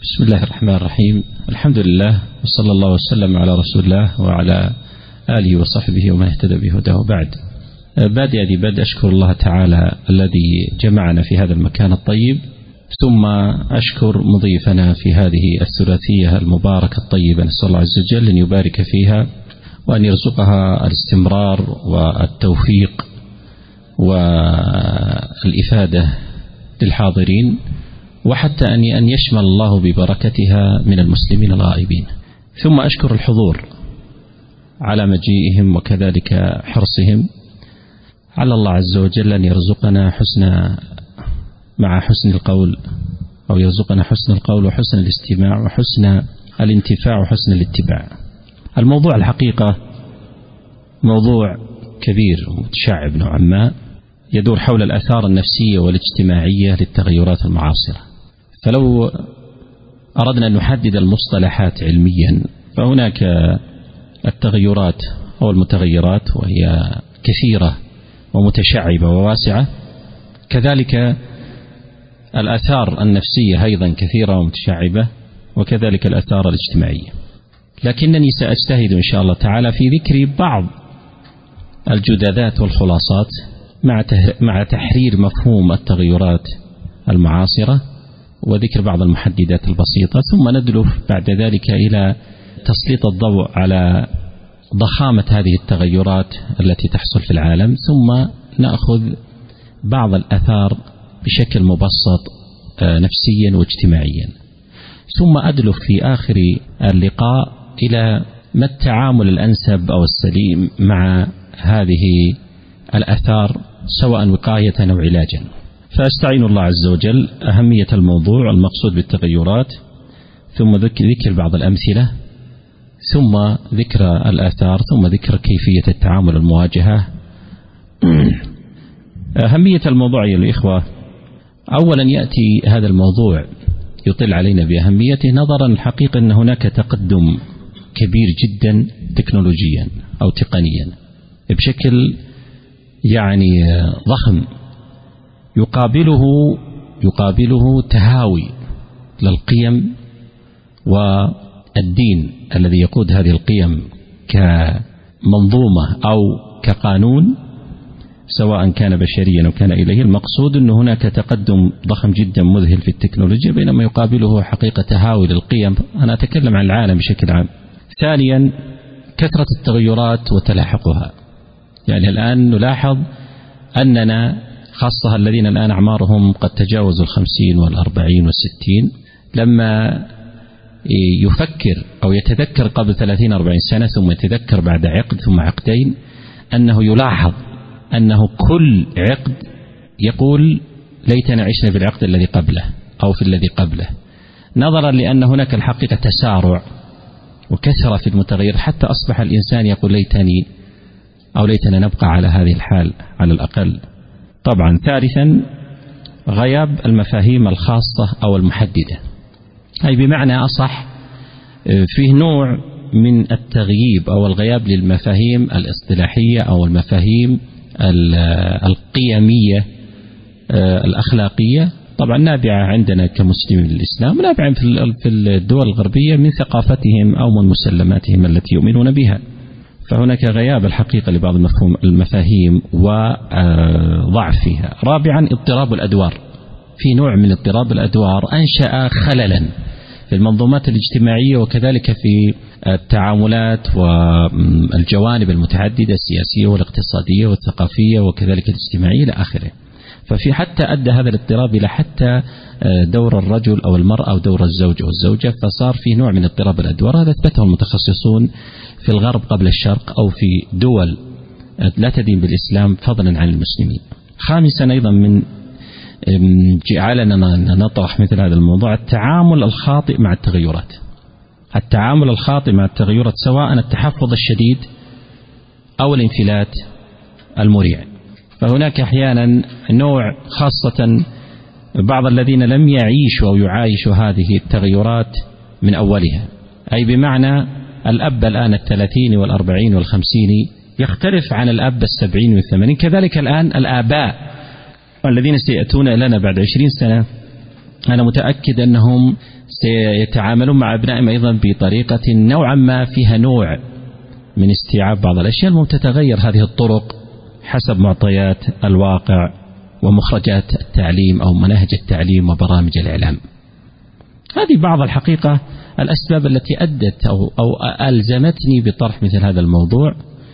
بسم الله الرحمن الرحيم. الحمد لله وصلى الله وسلم على رسول الله وعلى آله وصحبه ومن اهتدى بهداه. بعد بادئ أشكر الله تعالى الذي جمعنا في هذا المكان الطيب، ثم أشكر مضيفنا في هذه الثلاثية المباركة الطيبة. نسأل الله عز وجل أن يبارك فيها وأن يرزقها الاستمرار والتوفيق والإفادة للحاضرين، وحتى أن يشمل الله ببركتها من المسلمين الغائبين. ثم أشكر الحضور على مجيئهم وكذلك حرصهم على الله عز وجل أن يرزقنا مع حسن القول، أو يرزقنا حسن القول وحسن الاستماع وحسن الانتفاع وحسن الاتباع. الموضوع الحقيقة موضوع كبير ومتشعب نوعا ما، يدور حول الآثار النفسية والاجتماعية للتغيرات المعاصرة. فلو أردنا أن نحدد المصطلحات علميا، فهناك التغيرات أو المتغيرات، وهي كثيرة ومتشعبة وواسعة، كذلك الآثار النفسية أيضا كثيرة ومتشعبة، وكذلك الآثار الاجتماعية. لكنني سأجتهد إن شاء الله تعالى في ذكر بعض الجدادات والخلاصات مع تحرير مفهوم التغيرات المعاصرة وذكر بعض المحددات البسيطة، ثم ندلف بعد ذلك إلى تسليط الضوء على ضخامة هذه التغيرات التي تحصل في العالم، ثم نأخذ بعض الآثار بشكل مبسط نفسيا واجتماعيا، ثم أدلف في آخر اللقاء إلى ما التعامل الأنسب أو السليم مع هذه الآثار، سواء وقاية أو علاجا. فأستعين الله عز وجل أهمية الموضوع المقصود بالتغيرات، ثم ذكر بعض الأمثلة، ثم ذكر الآثار، ثم ذكر كيفية التعامل المواجهة. أهمية الموضوع يا الإخوة، أولا يأتي هذا الموضوع يطل علينا بأهميته نظرا الحقيقة أن هناك تقدم كبير جدا تكنولوجيا أو تقنيا بشكل ضخم، يقابله تهاوي للقيم والدين الذي يقود هذه القيم كمنظومة أو كقانون، سواء كان بشريا أو كان إليه. المقصود أن هناك تقدم ضخم جدا مذهل في التكنولوجيا، بينما يقابله حقيقة تهاوي للقيم. أنا أتكلم عن العالم بشكل عام. ثانيا كثرة التغيرات وتلاحقها. الآن نلاحظ أننا خاصة الذين الآن أعمارهم قد تجاوزوا 50 والأربعين والستين، لما يفكر أو يتذكر قبل 30-40 سنة، ثم يتذكر بعد عقد ثم عقدين، أنه يلاحظ أنه كل عقد يقول ليتنا عشنا في العقد الذي قبله أو في الذي قبله، نظرا لأن هناك الحقيقة تسارع وكثرة في المتغير، حتى أصبح الإنسان يقول ليتني أو ليتنا نبقى على هذه الحال على الأقل. طبعا ثالثا غياب المفاهيم الخاصة أو المحددة، أي بمعنى أصح فيه نوع من التغييب أو الغياب للمفاهيم الاصطلاحية أو المفاهيم القيمية الأخلاقية، طبعا نابعة عندنا كمسلمين للإسلام، نابعة في الدول الغربية من ثقافتهم أو من مسلماتهم التي يؤمنون بها. فهناك غياب الحقيقة لبعض المفاهيم وضعفها. رابعا اضطراب الأدوار، في نوع من اضطراب الأدوار أنشأ خللا في المنظومات الاجتماعية، وكذلك في التعاملات والجوانب المتعددة السياسية والاقتصادية والثقافية وكذلك الاجتماعية إلى آخره. ففي حتى أدى هذا الاضطراب إلى حتى دور الرجل أو المرأة أو دور الزوج أو الزوجة، فصار في نوع من اضطراب الأدوار. هذا أثبته المتخصصون في الغرب قبل الشرق أو في دول لا تدين بالإسلام فضلا عن المسلمين. خامسا أيضا من جعلنا نطرح مثل هذا الموضوع التعامل الخاطئ مع التغيرات. التعامل الخاطئ مع التغيرات، سواء التحفظ الشديد أو الانفلات المريع. فهناك أحيانا نوع، خاصة بعض الذين لم يعيشوا أو يعايشوا هذه التغيرات من أولها، أي بمعنى الأب الآن 30 والأربعين والخمسين يختلف عن الأب 70 والثمانين. كذلك الآن الآباء الذين سيأتون لنا بعد 20 سنة أنا متأكد أنهم سيتعاملون مع أبنائهم أيضا بطريقة نوعا ما فيها نوع من استيعاب بعض الأشياء التي تتغير هذه الطرق حسب معطيات الواقع ومخرجات التعليم أو مناهج التعليم وبرامج الإعلام. هذه بعض الحقيقة الأسباب التي أدت أو ألزمتني بطرح مثل هذا الموضوع،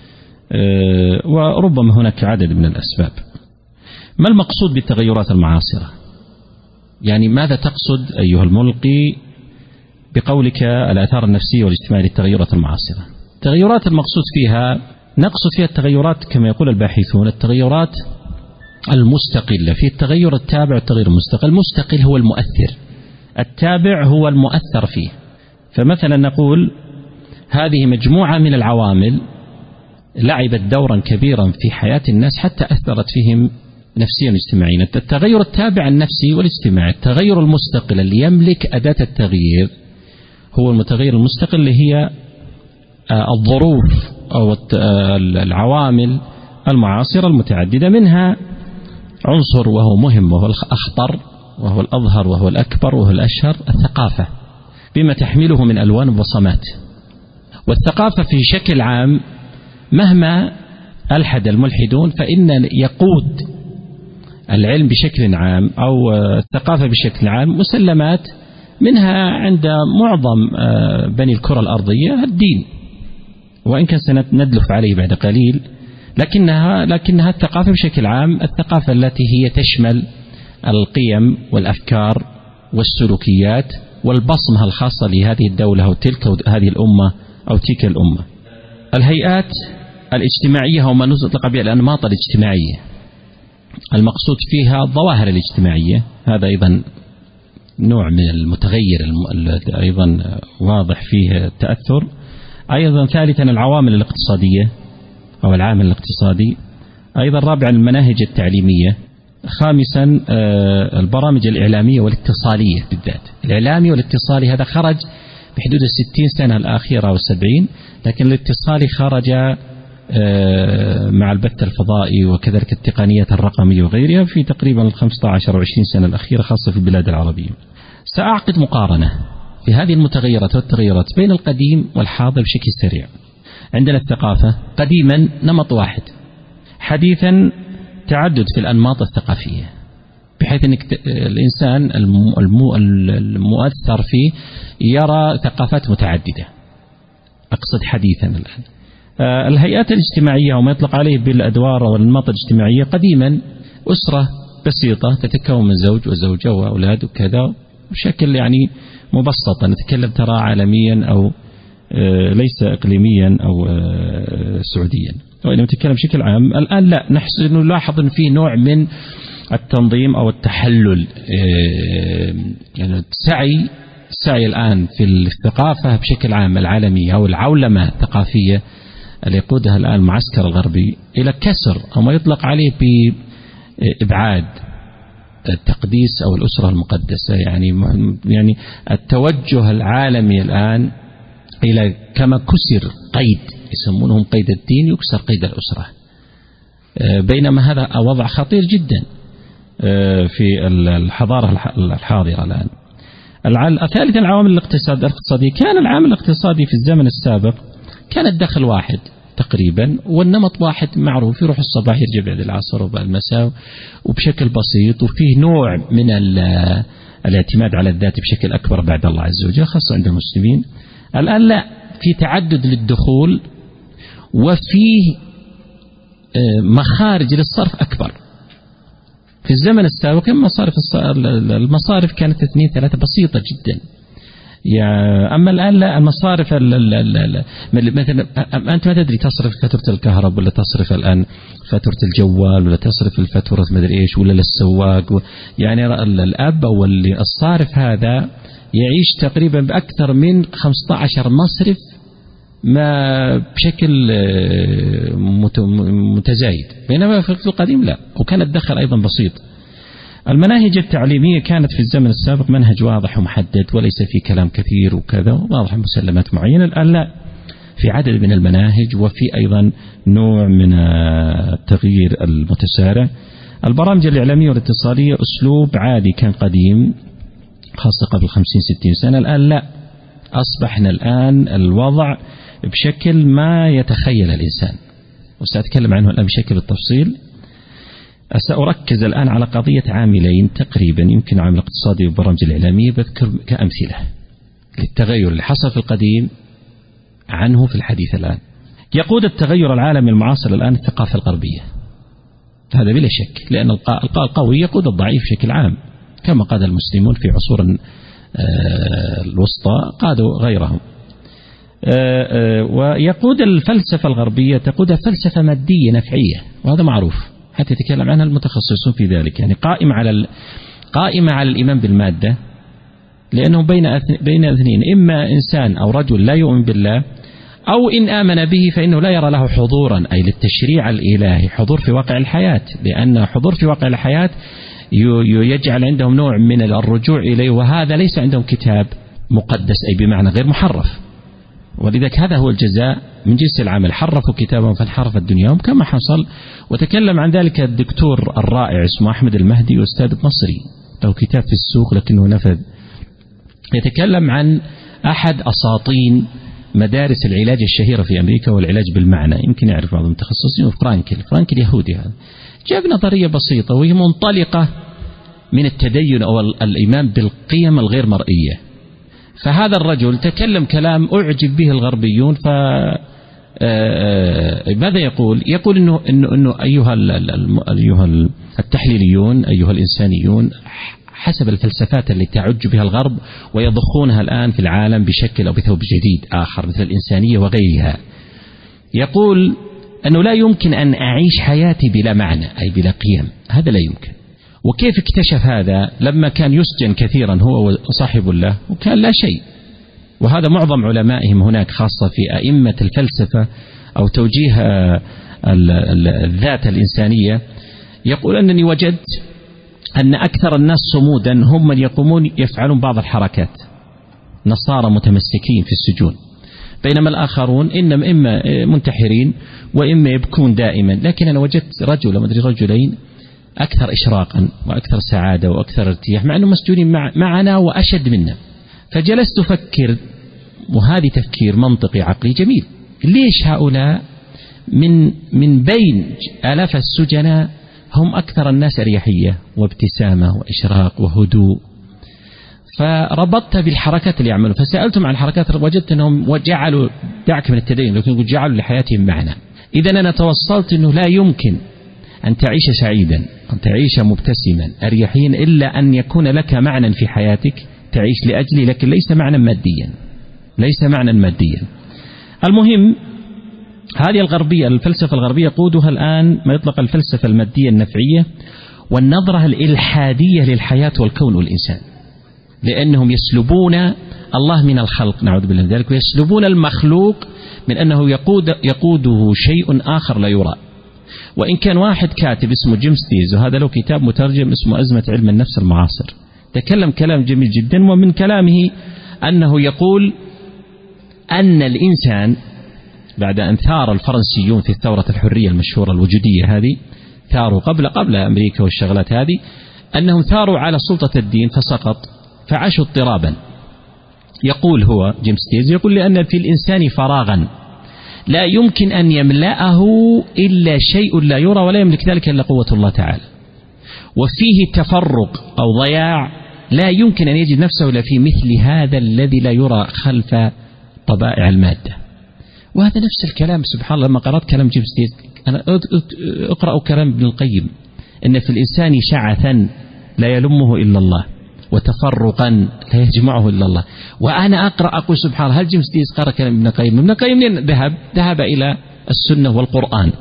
وربما هناك عدد من الأسباب. ما المقصود بالتغيرات المعاصرة؟ يعني ماذا تقصد أيها الملقي بقولك الآثار النفسية والاجتماعية للتغيرات المعاصرة؟ التغيرات المقصود فيها نقصد فيها التغيرات كما يقول الباحثون التغيرات المستقلة، في التغير التابع والتغير المستقل. المستقل هو المؤثر، التابع هو المؤثر فيه. فمثلا نقول هذه مجموعة من العوامل لعبت دورا كبيرا في حياة الناس حتى أثرت فيهم نفسيا واجتماعيا. التغير التابع النفسي والاجتماعي. التغير المستقل اللي يملك أداة التغيير هو المتغير المستقل، اللي هي الظروف أو العوامل المعاصرة المتعددة، منها عنصر وهو مهم وهو الأخطر وهو الأظهر وهو الأكبر وهو الأشهر، الثقافة بما تحمله من ألوان وبصمات. والثقافة في شكل عام مهما ألحد الملحدون فإن يقود العلم بشكل عام أو الثقافة بشكل عام مسلمات، منها عند معظم بني الكرة الأرضية الدين، وإن كان سندلف عليه بعد قليل، لكنها الثقافة بشكل عام، الثقافة التي هي تشمل القيم والأفكار والسلوكيات والبصمة الخاصة لهذه الدولة أو تلك هذه الأمة أو تلك الأمة. الهيئات الاجتماعية وما نطلق بها الأنماط الاجتماعية، المقصود فيها الظواهر الاجتماعية، هذا أيضا نوع من المتغير أيضا واضح فيه التأثر. أيضا ثالثا العوامل الاقتصادية أو العامل الاقتصادي. أيضا رابعا المناهج التعليمية. خامسا البرامج الإعلامية والاتصالية، بالذات الإعلامي والاتصالي هذا خرج بحدود 60 سنة الأخيرة أو 70، لكن الاتصالي خرج مع البث الفضائي وكذلك التقنيات الرقمية وغيرها في تقريبا 15 أو 20 سنة الأخيرة، خاصة في البلاد العربية. سأعقد مقارنة في هذه المتغيرات والتغيرات بين القديم والحاضر بشكل سريع. عندنا الثقافة قديما نمط واحد، حديثا تعدد في الأنماط الثقافية، بحيث أن الإنسان المؤثر فيه يرى ثقافات متعددة. أقصد حديثا الآن. الهيئات الاجتماعية وما يطلق عليه بالأدوار والأنماط الاجتماعية، قديما أسرة بسيطة تتكون من زوج وزوجة وأولاد وكذا بشكل يعني مبسط، نتكلم ترى عالميا أو ليس إقليميا أو سعوديا، وإنما نتكلم بشكل عام. الآن لا، نحن نلاحظ أن في نوع من التنظيم أو التحلل، يعني السعي الآن في الثقافة بشكل عام العالمية أو العولمة الثقافية اللي يقودها الآن المعسكر الغربي إلى كسر أو ما يطلق عليه بإبعاد التقديس أو الأسرة المقدسة. يعني التوجه العالمي الآن إلى كما كسر قيد يسمونهم قيد الدين، يكسر قيد الأسرة، بينما هذا وضع خطير جدا في الحضارة الحاضرة الآن. ثالثا العوامل الاقتصادية. كان العامل الاقتصادي في الزمن السابق كان الدخل واحد تقريبا والنمط واحد معروف، يروح الصباح يرجع بعد العصر وبعد المساء وبشكل بسيط، وفيه نوع من الاعتماد على الذات بشكل أكبر بعد الله عز وجل، خاصة عند المسلمين. الآن لا، في تعدد للدخول وفيه مخارج للصرف أكبر. في الزمن السابق المصارف كانت 2-3 بسيطة جدا، أما الآن لا، المصارف مثلا أنت ما تدري تصرف فاتورة الكهرباء ولا تصرف الآن فاتورة الجوال ولا تصرف الفاتورة ما أدري إيش ولا للسواق، يعني الأب أو الصارف هذا يعيش تقريبا بأكثر من 15 مصرف ما بشكل متزايد، بينما في القديم لا، وكان الدخل أيضا بسيط. المناهج التعليمية كانت في الزمن السابق منهج واضح ومحدد وليس في كلام كثير وكذا، واضح مسلمات معينة. الآن لا، في عدد من المناهج وفي أيضا نوع من التغيير المتسارع. البرامج الإعلامية والاتصالية أسلوب عادي كان قديم خاصة قبل 50-60 سنة. الآن لا، أصبحنا الآن الوضع بشكل ما يتخيل الإنسان، وسأتكلم عنه الآن بشكل التفصيل. سأركز الآن على قضية عاملين تقريبا، يمكن عامل الاقتصادي والبرامج الإعلامية، بذكر كأمثلة للتغير اللي حصل في القديم عنه في الحديث الآن. يقود التغير العالمي المعاصر الآن الثقافة الغربية، هذا بلا شك، لأن القوي يقود الضعيف بشكل عام، كما قاد المسلمون في عصور الوسطى قادوا غيرهم. ويقود الفلسفة الغربية تقودها فلسفة مادية نفعية، وهذا معروف حتى يتكلم عنها المتخصصون في ذلك، يعني قائمة على الإيمان بالمادة، لأنه بين اثنين، إما إنسان أو رجل لا يؤمن بالله، أو إن آمن به فإنه لا يرى له حضورا، أي للتشريع الإلهي حضور في واقع الحياة، لأن حضور في واقع الحياة يجعل عندهم نوع من الرجوع إليه، وهذا ليس عندهم كتاب مقدس أي بمعنى غير محرف، ولذلك هذا هو الجزاء من جنس العمل، حرفوا كتابهم فانحرفت دنياهم كما حصل. وتكلم عن ذلك الدكتور الرائع اسمه أحمد المهدي، أستاذ مصري له كتاب في السوق لكنه نفذ، يتكلم عن أحد أساطين مدارس العلاج الشهيرة في أمريكا، والعلاج بالمعنى، يمكن يعرف بعض المتخصصين، فرانكل يهودي، هذا جاب نظرية بسيطة وهي منطلقة من التدين أو الإيمان بالقيم الغير مرئية. فهذا الرجل تكلم كلام أعجب به الغربيون، ماذا يقول؟ يقول إنه أيها التحليليون، أيها الإنسانيون، حسب الفلسفات اللي تعج بها الغرب ويضخونها الآن في العالم بشكل أو بثوب جديد آخر مثل الإنسانية وغيرها، يقول أنه لا يمكن أن أعيش حياتي بلا معنى، أي بلا قيم، هذا لا يمكن. وكيف اكتشف هذا؟ لما كان يسجن كثيرا هو وصاحب له وكان لا شيء، وهذا معظم علمائهم هناك، خاصة في أئمة الفلسفة أو توجيه الذات الإنسانية، يقول أنني وجدت أن أكثر الناس صمودا هم من يقومون يفعلون بعض الحركات، نصارى متمسكين في السجون، بينما الآخرون إنما إما منتحرين وإما يبكون دائما. لكن أنا وجدت رجلين أكثر إشراقا وأكثر سعادة وأكثر ارتياح، مع أنهم مسجونين معنا وأشد منا. فجلست أفكر، وهذه تفكير منطقي عقلي جميل، ليش هؤلاء من بين آلاف السجناء هم أكثر الناس أريحية وابتسامة وإشراق وهدوء؟ فربطت بالحركات اللي يعملوا، فسألتم عن الحركات، وجدت أنهم جعلوا، دعك من التدين، لكن جعلوا لحياتهم معنى. إذن أنا توصلت أنه لا يمكن أن تعيش سعيدا، أن تعيش مبتسما أريحيا، إلا أن يكون لك معنى في حياتك تعيش لأجله، لكن ليس معنى ماديا. المهم، هذه الغربية، الفلسفة الغربية يقودها الآن ما يطلق الفلسفة المادية النفعية، والنظرة الإلحادية للحياة والكون والإنسان، لأنهم يسلبون الله من الخلق، نعوذ بالله من ذلك، ويسلبون المخلوق من أنه يقوده شيء آخر لا يرى. وإن كان واحد كاتب اسمه جيمس ديز، وهذا له كتاب مترجم اسمه أزمة علم النفس المعاصر، تكلم كلام جميل جدا، ومن كلامه أنه يقول أن الإنسان بعد أن ثار الفرنسيون في الثورة الحرية المشهورة الوجودية هذه، ثاروا قبل أمريكا والشغلات هذه، أنهم ثاروا على سلطة الدين فسقط، فعاشوا اضطرابا. يقول هو جيمس ديز، يقول لأن في الإنسان فراغا لا يمكن أن يملأه إلا شيء لا يرى، ولا يملك ذلك إلا قوة الله تعالى، وفيه تفرق أو ضياع لا يمكن أن يجد نفسه إلا في مثل هذا الذي لا يرى خلف طبائع المادة. وهذا نفس الكلام، سبحان الله، لما قرأت كلام جيمس ديز، أنا أقرأ كلام ابن القيم، إن في الإنسان شعثا لا يلمه إلا الله، وتفرقا لا يجمعه إلا الله. وأنا أقرأ أقول سبحان الله، هل جيمس ديز قرأ كلام ابن القيم؟ ابن القيم ذهب إلى السنة والقرآن.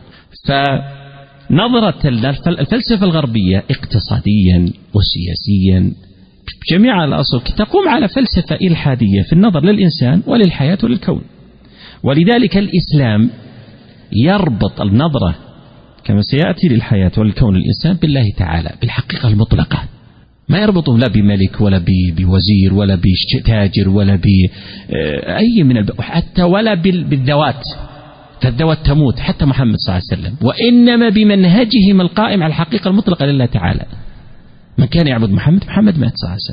فنظرة الفلسفة الغربية اقتصاديا وسياسيا جميع الأصول تقوم على فلسفة إلحادية في النظر للإنسان وللحياة وللكون. ولذلك الإسلام يربط النظرة كما سيأتي للحياة والكون الإنسان بالله تعالى، بالحقيقة المطلقة، ما يربطه لا بملك ولا بوزير ولا بتاجر ولا بأي من حتى ولا بالذوات، فالذوات تموت، حتى محمد صلى الله عليه وسلم، وإنما بمنهجهم القائم على الحقيقة المطلقة لله تعالى. من كان يعبد محمد مات صلى الله عليه وسلم،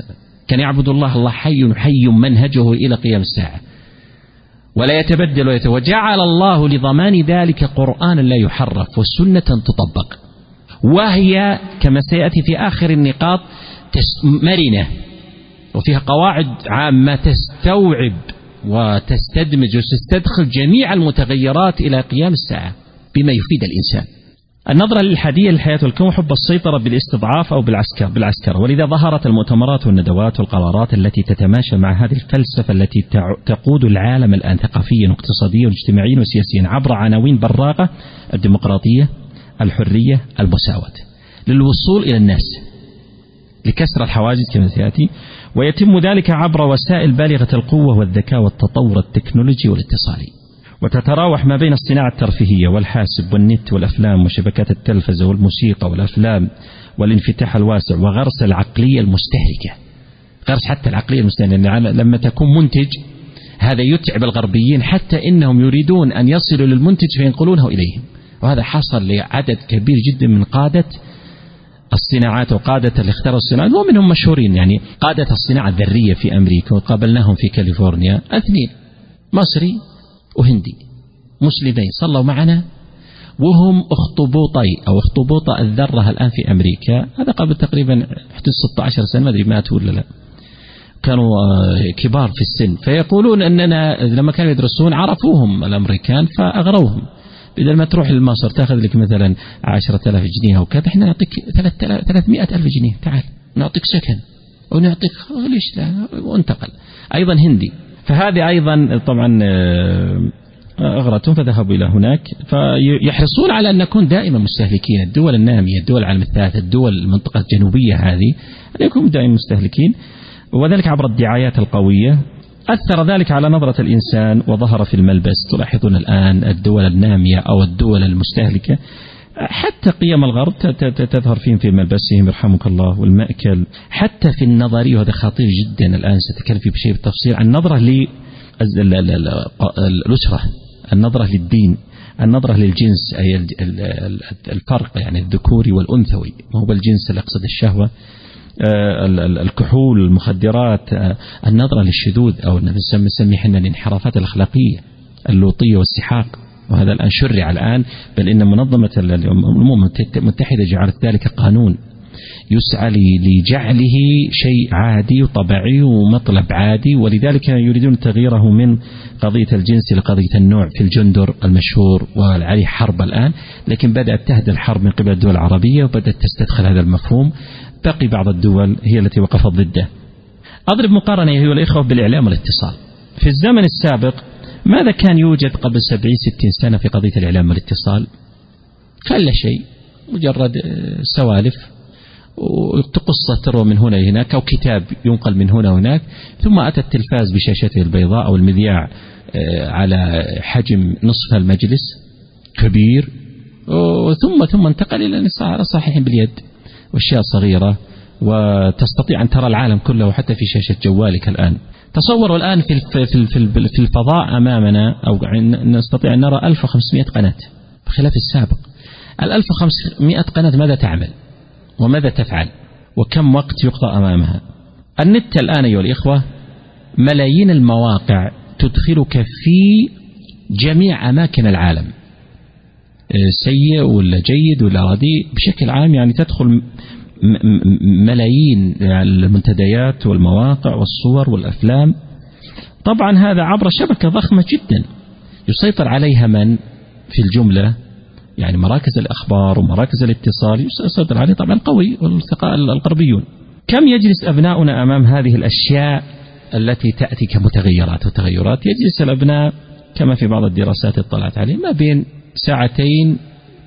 كان يعبد الله حي منهجه إلى قيام الساعة ولا يتبدل وجعل الله لضمان ذلك قرآنا لا يحرف وسنة تطبق، وهي كما سيأتي في آخر النقاط مرنة وفيها قواعد عامة تستوعب وتستدمج وتستدخل جميع المتغيرات إلى قيام الساعة بما يفيد الإنسان. النظرة الإلحادية للحياة والكون حب السيطرة بالاستضعاف أو بالعسكر، ولذا ظهرت المؤتمرات والندوات والقرارات التي تتماشى مع هذه الفلسفة التي تقود العالم الآن ثقافيا واقتصاديا واجتماعيا وسياسيا عبر عناوين براقة: الديمقراطية، الحرية، المساواة، للوصول إلى الناس لكسر الحواجز كما سيأتي، ويتم ذلك عبر وسائل بالغة القوة والذكاء والتطور التكنولوجي والاتصالي، وتتراوح ما بين الصناعة الترفيهية والحاسب والنت والأفلام وشبكات التلفزة والموسيقى والأفلام والانفتاح الواسع وغرس العقلية المستهلكة، غرس حتى العقلية المستهلكة. يعني لما تكون منتج هذا يتعب الغربيين حتى إنهم يريدون أن يصلوا للمنتج فينقلونه إليهم، وهذا حصل لعدد كبير جدا من قادة الصناعات وقادة اللي اختاروا الصناعات ومنهم مشهورين. يعني قادة الصناعة الذرية في أمريكا وقابلناهم في كاليفورنيا 2 مصري وهندي مسلمين صلوا معنا وهم أخطبوط الذرة الآن في أمريكا. هذا قبل تقريبا 16 سنة ما أدري ماتوا ولا لا، كانوا كبار في السن. فيقولون أننا لما كانوا يدرسون عرفوهم الأمريكان فأغروهم، بدل ما تروح لمصر تأخذ لك مثلا 10,000 جنيه أو كذا، إحنا نعطيك 300,000 جنيه، تعال نعطيك سكن ونعطيك ليش لا، وانتقل. أيضا هندي، فهذه أيضا طبعا أغرتهم فذهبوا إلى هناك، فيحرصون على أن نكون دائما مستهلكين. الدول النامية، الدول العالم الثالث، الدول المنطقة الجنوبية هذه أن يكونوا دائما مستهلكين، وذلك عبر الدعايات القوية. أثر ذلك على نظرة الإنسان وظهر في الملبس. تلاحظون الآن الدول النامية أو الدول المستهلكة حتى قيم الغرب تظهر فيهم في ملبسهم يرحمك الله والمأكل، حتى في النظرية. وهذا خطير جدا، الآن سأتكلم فيه بشيء بالتفصيل عن النظرة للأسرة، النظرة للدين، النظرة للجنس، أي الفرق يعني الذكوري والأنثوي، ما هو بالجنس اللي أقصد الشهوة، الكحول، المخدرات، النظرة للشذوذ أو نسميه حنا الانحرافات الأخلاقية، اللوطية والسحاق. وهذا الآن شرع الآن، بل إن منظمة الأمم المتحدة جعلت ذلك قانون يسعى لجعله شيء عادي وطبيعي ومطلب عادي، ولذلك يريدون تغييره من قضية الجنس إلى قضية النوع في الجندر المشهور وعليه حرب الآن. لكن بدأت تهدى الحرب من قبل الدول العربية وبدأت تستدخل هذا المفهوم، باقي بعض الدول هي التي وقفت ضده. أضرب مقارنة أيها الإخوة بالإعلام والاتصال. في الزمن السابق ماذا كان يوجد قبل 70-60 سنة في قضية الإعلام والاتصال؟ كان لا شيء، مجرد سوالف وقصة تروى من هنا لهناك أو كتاب ينقل من هنا وهناك، ثم أتى التلفاز بشاشته البيضاء أو المذياع على حجم نصف المجلس كبير، ثم انتقل إلى صحيح باليد وأشياء صغيرة، وتستطيع أن ترى العالم كله حتى في شاشة جوالك الآن. تصوروا الآن في الفضاء أمامنا أو نستطيع أن نرى 1500 قناة بخلاف السابق. 1500 قناة ماذا تعمل وماذا تفعل وكم وقت يقضى أمامها؟ النت الآن أيها الإخوة ملايين المواقع تدخلك في جميع أماكن العالم، سيء ولا جيد ولا رديء بشكل عام، يعني تدخل ملايين المنتديات والمواقع والصور والأفلام. طبعا هذا عبر شبكة ضخمة جدا يسيطر عليها من في الجملة، يعني مراكز الأخبار ومراكز الاتصال يسيطر عليه طبعا قوي والثقاء الغربيون. كم يجلس أبناؤنا أمام هذه الأشياء التي تأتي كمتغيرات وتغيرات؟ يجلس الأبناء كما في بعض الدراسات اطلعت عليه ما بين 2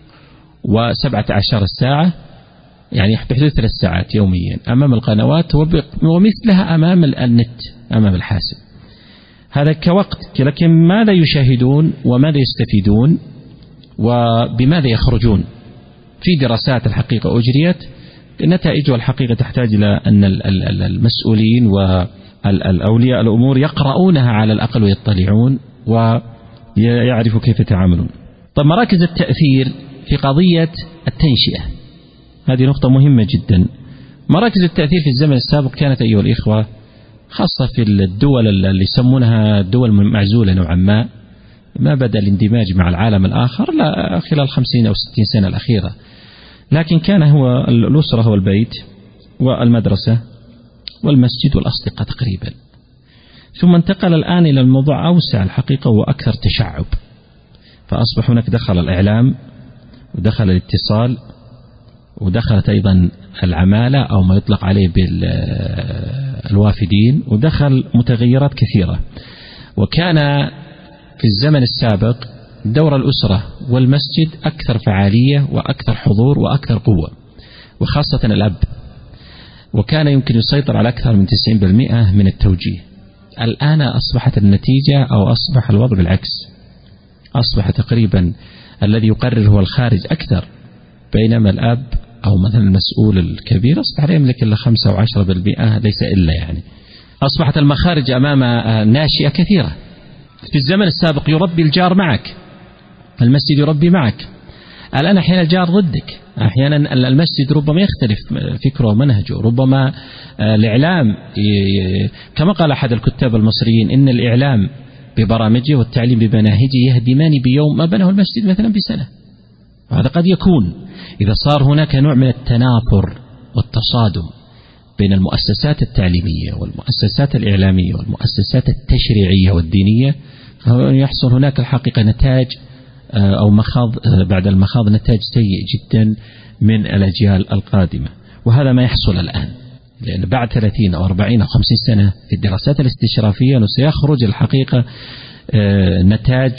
و17 ساعة، يعني بحدود 3 ساعات يوميا أمام القنوات ومثلها أمام النت أمام الحاسب. هذا كوقت، لكن ماذا يشاهدون وماذا يستفيدون وبماذا يخرجون؟ في دراسات الحقيقة أجريت، النتائج والحقيقة تحتاج إلى أن المسؤولين والأولياء الأمور يقرؤونها على الأقل ويطلعون ويعرفوا كيف يتعاملون. طب مراكز التأثير في قضية التنشئة، هذه نقطة مهمة جدا. مراكز التأثير في الزمن السابق كانت أيها الإخوة خاصة في الدول اللي يسمونها الدول المعزولة نوعا ما بدأ الاندماج مع العالم الآخر لا خلال 50 أو 60 سنة الأخيرة، لكن كان هو الأسرة هو البيت والمدرسة والمسجد والأصدقاء تقريبا. ثم انتقل الآن إلى الموضوع أوسع الحقيقة وأكثر تشعب، فأصبح هناك دخل الإعلام ودخل الاتصال ودخلت أيضا العمالة أو ما يطلق عليه بالوافدين، ودخل متغيرات كثيرة. وكان في الزمن السابق دور الأسرة والمسجد أكثر فعالية وأكثر حضور وأكثر قوة، وخاصة الأب، وكان يمكن يسيطر على أكثر من 90% من التوجيه. الآن أصبحت النتيجة أو أصبح الوضع بالعكس، أصبح تقريبا الذي يقرر هو الخارج أكثر، بينما الأب أو مثلا المسؤول الكبير أصبح لا يملك إلا 5 أو 10% ليس إلا يعني. أصبحت المخارج أمام ناشئة كثيرة. في الزمن السابق يربي الجار معك، المسجد يربي معك. الآن أحيانا الجار ضدك، أحيانا المسجد ربما يختلف فكره ومنهجه، ربما الإعلام كما قال أحد الكتاب المصريين إن الإعلام ببرامجه والتعليم بمناهجه يهدمان بيوم ما بناه المسجد مثلا بسنة. وهذا قد يكون إذا صار هناك نوع من التنافر والتصادم بين المؤسسات التعليمية والمؤسسات الإعلامية والمؤسسات التشريعية والدينية، يحصل هناك الحقيقة نتاج أو مخاض بعد المخاض نتاج سيء جدا من الأجيال القادمة. وهذا ما يحصل الآن، لأن بعد 30 أو 40 أو 50 سنة في الدراسات الاستشرافية سيخرج الحقيقة نتاج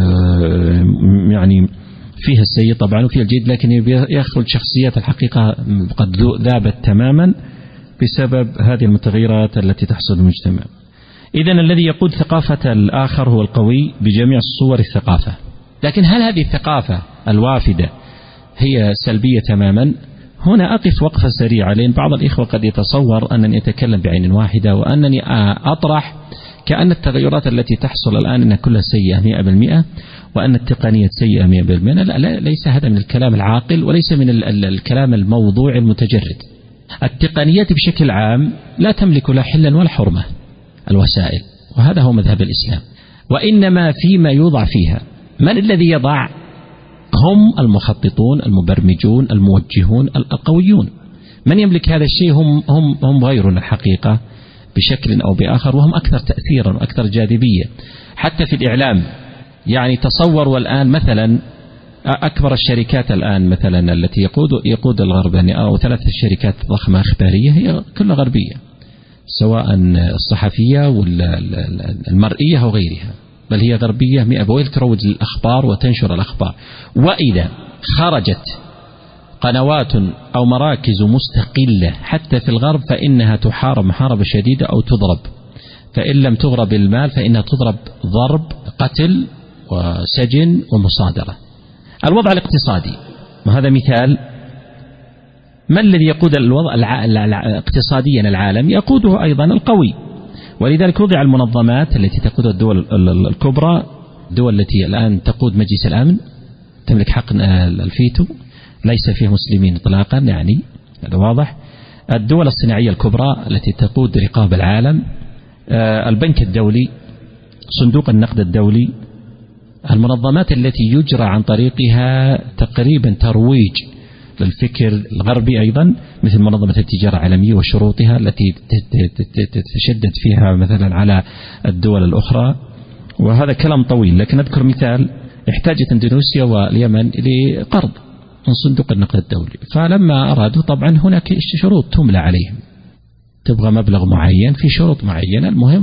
يعني فيها السيء طبعا وفيها الجيد، لكن يخرج شخصيات الحقيقة قد ذابت تماما بسبب هذه المتغيرات التي تحصل في المجتمع. إذن الذي يقود ثقافة الآخر هو القوي بجميع صور الثقافة. لكن هل هذه الثقافة الوافدة هي سلبية تماما؟ هنا أقف وقفة سريعة، لأن بعض الإخوة قد يتصور أنني أتكلم بعين واحدة وأنني أطرح كأن التغيرات التي تحصل الآن أنها كلها سيئة 100% وأن التقنية سيئة 100%. لا، ليس هذا من الكلام العاقل وليس من الكلام الموضوعي المتجرد. التقنيات بشكل عام لا تملك لا حلا ولا حرمة، الوسائل، وهذا هو مذهب الإسلام، وإنما فيما يوضع فيها. من الذي يضع؟ هم المخططون المبرمجون الموجهون القويون. من يملك هذا الشيء هم غيرنا الحقيقة بشكل أو بآخر، وهم أكثر تأثيرا وأكثر جاذبية حتى في الإعلام. يعني تصوروا الآن مثلا أكبر الشركات الآن مثلا التي يقود الغرب، يعني أو 3 شركات ضخمة إخبارية هي كلها غربية، سواء الصحفية والمرئية أو غيرها، بل هي غربية 100%، تروج للأخبار وتنشر الأخبار. وإذا خرجت قنوات أو مراكز مستقلة حتى في الغرب فإنها تحارب محاربة شديدة أو تضرب، فإن لم تغرب المال فإنها تضرب ضرب قتل وسجن ومصادرة. الوضع الاقتصادي، وهذا مثال. ما الذي يقود الوضع اقتصاديا العالم؟ يقوده أيضا القوي، ولذلك وضع المنظمات التي تقود الدول الكبرى، الدول التي الآن تقود مجلس الأمن تملك حق الفيتو، ليس فيه مسلمين إطلاقا، يعني هذا واضح. الدول الصناعية الكبرى التي تقود رقاب العالم، البنك الدولي، صندوق النقد الدولي، المنظمات التي يجرى عن طريقها تقريبا ترويج للفكر الغربي أيضا، مثل منظمة التجارة العالمية وشروطها التي تتشدد فيها مثلا على الدول الأخرى. وهذا كلام طويل، لكن أذكر مثال. احتاجت اندونيسيا واليمن لقرض من صندوق النقد الدولي، فلما أرادوا طبعا هناك شروط تملى عليهم، تبغى مبلغ معين في شروط معينة، المهم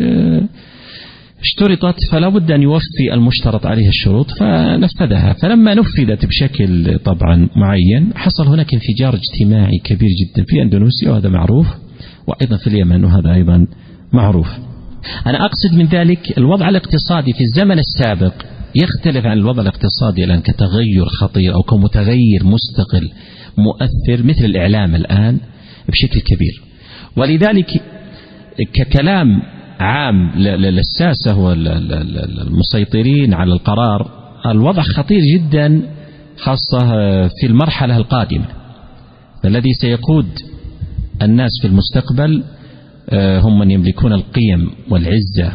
اشترطت، فلا بد أن يوفي المشترط عليه الشروط، فنفذها. فلما نفذت بشكل طبعا معين حصل هناك انفجار اجتماعي كبير جدا في أندونيسيا، وهذا معروف، وأيضا في اليمن، وهذا أيضا معروف. أنا أقصد من ذلك الوضع الاقتصادي في الزمن السابق يختلف عن الوضع الاقتصادي الآن كتغير خطير أو كمتغير مستقل مؤثر مثل الإعلام الآن بشكل كبير. ولذلك ككلام عام للساسة والمسيطرين على القرار، الوضع خطير جدا خاصة في المرحلة القادمة. الذي سيقود الناس في المستقبل هم من يملكون القيم والعزة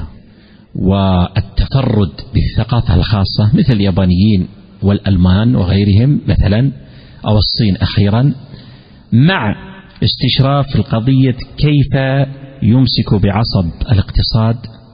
والتفرد بالثقافة الخاصة مثل اليابانيين والألمان وغيرهم مثلا، أو الصين أخيرا، مع استشراف القضية كيف يمسك بعصب الاقتصاد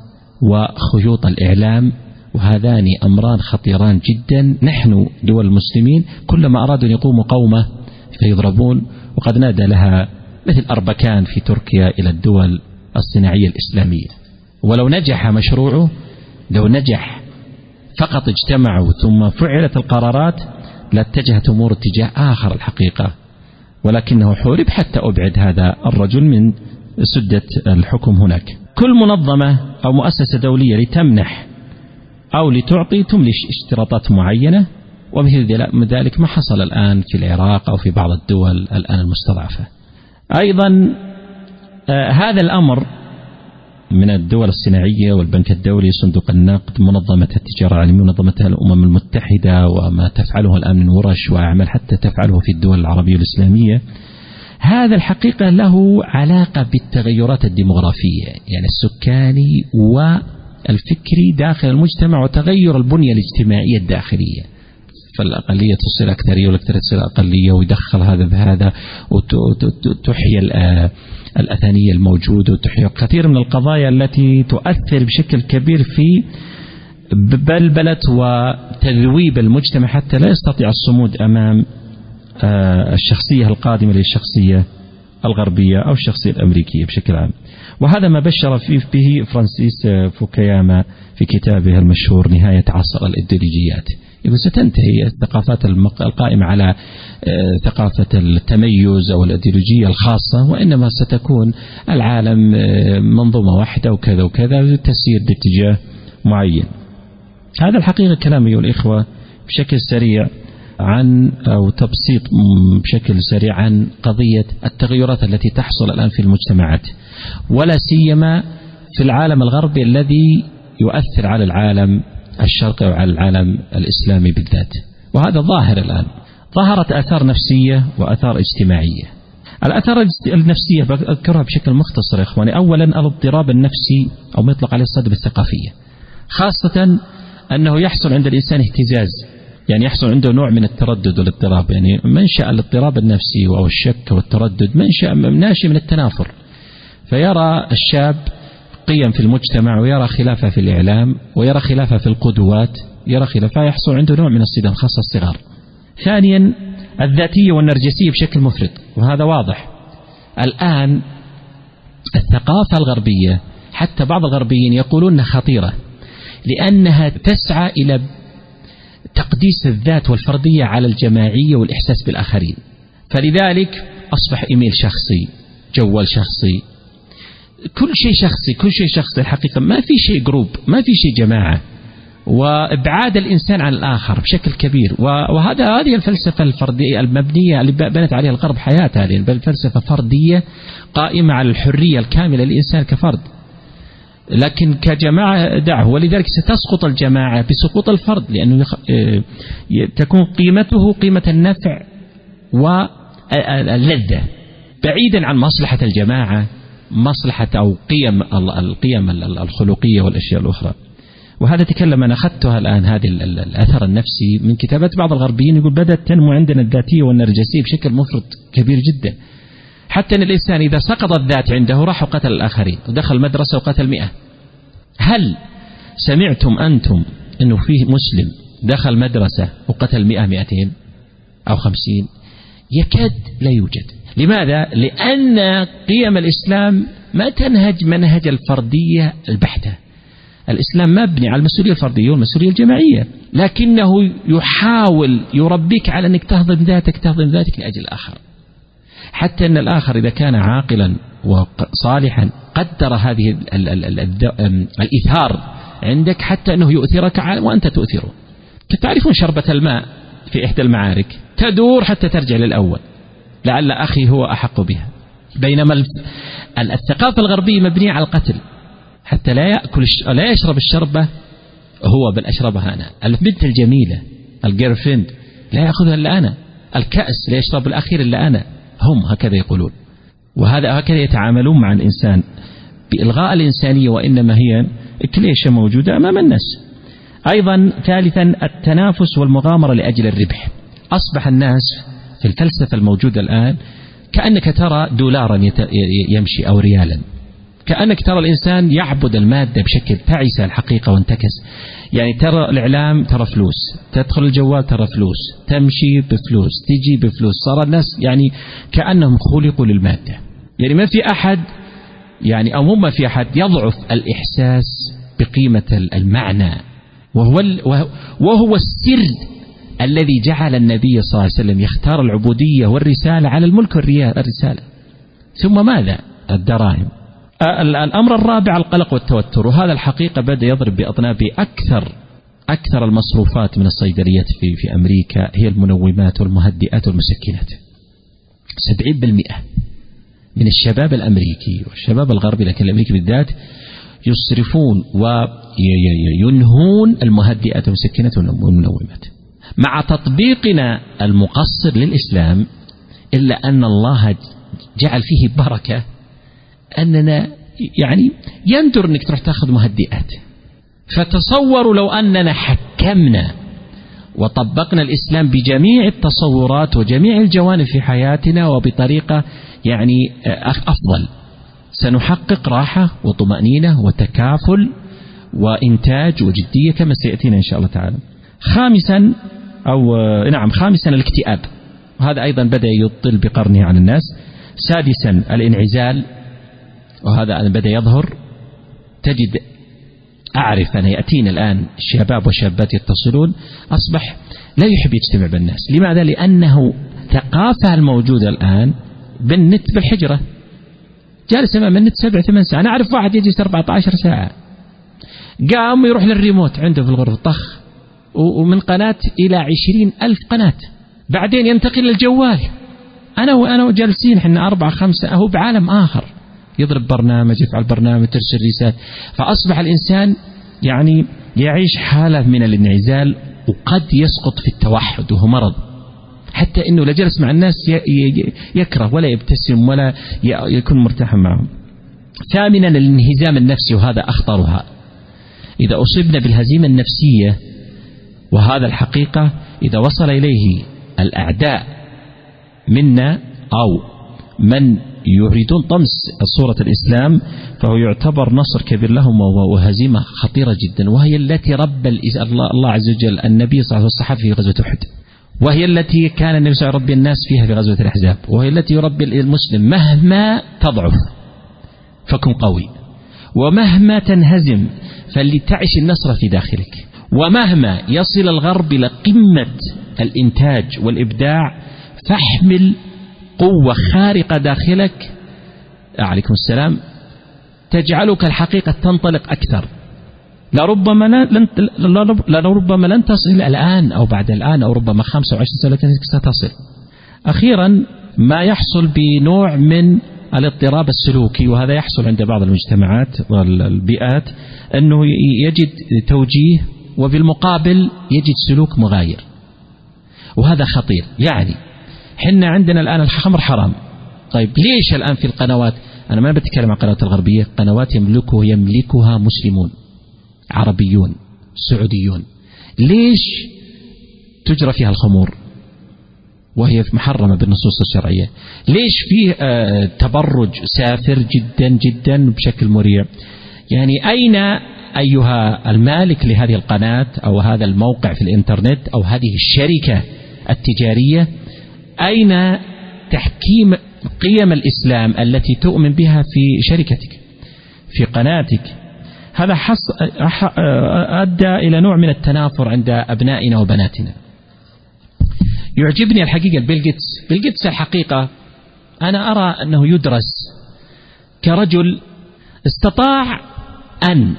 وخيوط الإعلام، وهذان أمران خطيران جدا. نحن دول المسلمين كلما أرادوا أن يقوموا قومة فيضربون، وقد نادى لها مثل أربكان في تركيا إلى الدول الصناعية الإسلامية. ولو نجح مشروعه، لو نجح فقط اجتمعوا ثم فعلت القرارات لاتجهت أمور اتجاه آخر الحقيقة، ولكنه حورب حتى أبعد هذا الرجل من سدة الحكم هناك. كل منظمة أو مؤسسة دولية لتمنح أو لتعطي تملي اشتراطات معينة، ومثل ذلك ما حصل الآن في العراق أو في بعض الدول الآن المستضعفة. أيضا هذا الأمر من الدول الصناعية والبنك الدولي، صندوق النقد، منظمة التجارة العالمية، منظمة الأمم المتحدة، وما تفعله الآن من ورش وأعمال حتى تفعله في الدول العربية والإسلامية، هذا الحقيقة له علاقة بالتغيرات الديمغرافية، يعني السكاني والفكري داخل المجتمع، وتغير البنية الاجتماعية الداخلية. فالأقلية تصير أكثرية والأكثرية تصير أقلية، ويدخل هذا بهذا، وتحيي الأثنية الموجودة، وتحيي كثير من القضايا التي تؤثر بشكل كبير في بلبلة وتذويب المجتمع حتى لا يستطيع الصمود أمام الشخصية القادمة للشخصية الغربية أو الشخصية الأمريكية بشكل عام. وهذا ما بشر به فرانسيس فوكوياما في كتابه المشهور نهاية عصر الإيديولوجيات. يقول ستنتهي الثقافات القائمة على ثقافة التميز أو الإيديولوجية الخاصة، وإنما ستكون العالم منظومة واحدة وكذا وكذا تسير باتجاه معين. هذا الحقيقة كلام أيها الإخوة بشكل سريع عن أو تبسيط بشكل سريع عن قضية التغيرات التي تحصل الآن في المجتمعات، ولا سيما في العالم الغربي الذي يؤثر على العالم الشرقي وعلى العالم الإسلامي بالذات. وهذا ظاهر الآن، ظهرت آثار نفسية وآثار اجتماعية. الآثار النفسية بذكرها بشكل مختصر يا إخواني. أولا الاضطراب النفسي أو ما يطلق عليه الصدمة الثقافية، خاصة أنه يحصل عند الإنسان اهتزاز، يعني يحصل عنده نوع من التردد والاضطراب. يعني منشأ الاضطراب النفسي أو الشك والتردد ناشئ من التنافر، فيرى الشاب قيم في المجتمع ويرى خلافة في الإعلام ويرى خلافة في القدوات، يرى خلافة، يحصل عنده نوع من الصدام خاصة الصغار. ثانيا الذاتية والنرجسية بشكل مفرط، وهذا واضح الآن. الثقافة الغربية حتى بعض الغربيين يقولون أنها خطيرة لأنها تسعى إلى تقديس الذات والفردية على الجماعية والإحساس بالآخرين، فلذلك أصبح إيميل شخصي، جوال شخصي، كل شيء شخصي، كل شيء شخصي. الحقيقة ما في شيء جروب، ما في شيء جماعة، وإبعاد الإنسان عن الآخر بشكل كبير. هذه الفلسفة الفردية المبنية اللي بنت عليها الغرب حياة، هذه الفلسفة فردية قائمة على الحرية الكاملة للإنسان كفرد، لكن كجماعة دعه. ولذلك ستسقط الجماعة بسقوط الفرد، لأنه تكون قيمته قيمة النفع واللذة بعيدا عن مصلحة الجماعة، مصلحة أو القيم الخلقية والأشياء الأخرى. وهذا تكلم أنا أخذتها الآن، هذه الأثر النفسي من كتابات بعض الغربيين، يقول بدأت تنمو عندنا الذاتية والنرجسية بشكل مفرط كبير جدا، حتى أن الإنسان إذا سقط الذات عنده راح وقتل الآخرين ودخل مدرسة وقتل 100. هل سمعتم أنتم أنه فيه مسلم دخل مدرسة وقتل 100 200 أو 50؟ يكاد لا يوجد. لماذا؟ لأن قيم الإسلام ما تنهج منهج الفردية البحتة. الإسلام مبني على المسؤولية الفردية والمسؤولية الجماعية، لكنه يحاول يربيك على أنك تهضم ذاتك لأجل الآخر، حتى أن الآخر إذا كان عاقلا وصالحا قدر هذه الإثار عندك حتى أنه يؤثرك وأنت تؤثره. تعرفون شربة الماء في إحدى المعارك تدور حتى ترجع للأول، لعل أخي هو أحق بها، بينما الثقافة الغربية مبنية على القتل، حتى لا يشرب الشربة هو بل أشربها أنا. البنت الجميلة الجيرفريند لا يأخذها إلا أنا، الكأس لا يشرب الأخير إلا أنا، هم هكذا يقولون. هكذا يتعاملون مع الإنسان بإلغاء الإنسانية، وإنما هي كليشة موجودة أمام الناس. أيضا ثالثا التنافس والمغامرة لأجل الربح. أصبح الناس في الفلسفة الموجودة الآن كأنك ترى دولارا يمشي أو ريالا، كأنك ترى الإنسان يعبد المادة بشكل تعس الحقيقة وانتكس. يعني ترى الإعلام ترى فلوس، تدخل الجوال ترى فلوس، تمشي بفلوس، تجي بفلوس. صار الناس يعني كأنهم خلقوا للمادة. يعني ما في أحد يعني أو ما في أحد يضعف الإحساس بقيمة المعنى، وهو السر الذي جعل النبي صلى الله عليه وسلم يختار العبودية والرسالة على الملك والرسالة. ثم ماذا؟ الدراهم. الأمر الرابع القلق والتوتر، وهذا الحقيقة بدأ يضرب بأطناب. أكثر المصروفات من الصيدليات في أمريكا هي المنومات والمهدئات والمسكنات. 70% من الشباب الأمريكي والشباب الغربي، لكن الأمريكي بالذات، يصرفون وينهون المهدئات والمسكنات والمنومات. مع تطبيقنا المقصر للإسلام، إلا أن الله جعل فيه بركة، أننا يعني يندر أنك تروح تأخذ مهدئات. فتصوروا لو أننا حكمنا وطبقنا الإسلام بجميع التصورات وجميع الجوانب في حياتنا وبطريقة يعني أفضل، سنحقق راحة وطمأنينة وتكافل وإنتاج وجدية كما سيأتينا إن شاء الله تعالى. خامسا الاكتئاب، وهذا أيضا بدأ يطل بقرنه عن الناس. سادسا الانعزال، وهذا بدأ يظهر. أعرف أن يأتينا الآن الشباب والشابات يتصلون أصبح لا يحب يجتمع بالناس. لماذا؟ لأنه ثقافة الموجودة الآن بالنت بالحجرة، جالس أمام النت 7-8 ساعة. أنا أعرف واحد يجلس 14 ساعة، قام يروح للريموت عنده في الغرفة طخ، ومن قناة إلى 20,000 قناة، بعدين ينتقل للجوال. أنا وجالسين حنا 4-5، هو بعالم آخر، يضرب برنامج، يفعل برنامج، ترسل رسالة. فأصبح الإنسان يعني يعيش حالة من الانعزال، وقد يسقط في التوحد، وهو مرض، حتى أنه لجلس مع الناس يكره ولا يبتسم ولا يكون مرتاحا معهم. ثامنا الانهزام النفسي، وهذا أخطرها. إذا أصبنا بالهزيمة النفسية، وهذا الحقيقة إذا وصل إليه الأعداء منا أو من يريدون طمس صورة الإسلام، فهو يعتبر نصر كبير لهم وهزيمة خطيرة جدا. وهي التي ربى الله عز وجل النبي صلى الله عليه وسلم والصحابة في غزوة أحد، وهي التي كان النبي صلى الله عليه وسلم يربي الناس فيها في غزوة الأحزاب، وهي التي يربي المسلم مهما تضعف فكن قوي، ومهما تنهزم فلتعش النصر في داخلك، ومهما يصل الغرب إلى قمة الإنتاج والإبداع فاحمل قوة خارقة داخلك، عليكم السلام، تجعلك الحقيقة تنطلق أكثر. لربما لن تصل الآن أو بعد الآن، أو ربما 25 سنة ستصل. أخيرا ما يحصل بنوع من الاضطراب السلوكي، وهذا يحصل عند بعض المجتمعات والبيئات، أنه يجد توجيه وبالمقابل يجد سلوك مغاير، وهذا خطير. يعني حنا عندنا الآن الخمر حرام، طيب ليش الآن في القنوات، أنا ما بتكلم عن القنوات الغربية، قنوات يملكها مسلمون عربيون سعوديون، ليش تجرى فيها الخمور وهي محرمة بالنصوص الشرعية؟ ليش فيه تبرج سافر جدا جدا بشكل مريع؟ يعني أين أيها المالك لهذه القناة أو هذا الموقع في الإنترنت أو هذه الشركة التجارية، أين تحكيم قيم الإسلام التي تؤمن بها في شركتك في قناتك؟ هذا أدى إلى نوع من التنافر عند أبنائنا وبناتنا. يعجبني الحقيقة بيل جيتس الحقيقة أنا أرى أنه يدرس كرجل استطاع أن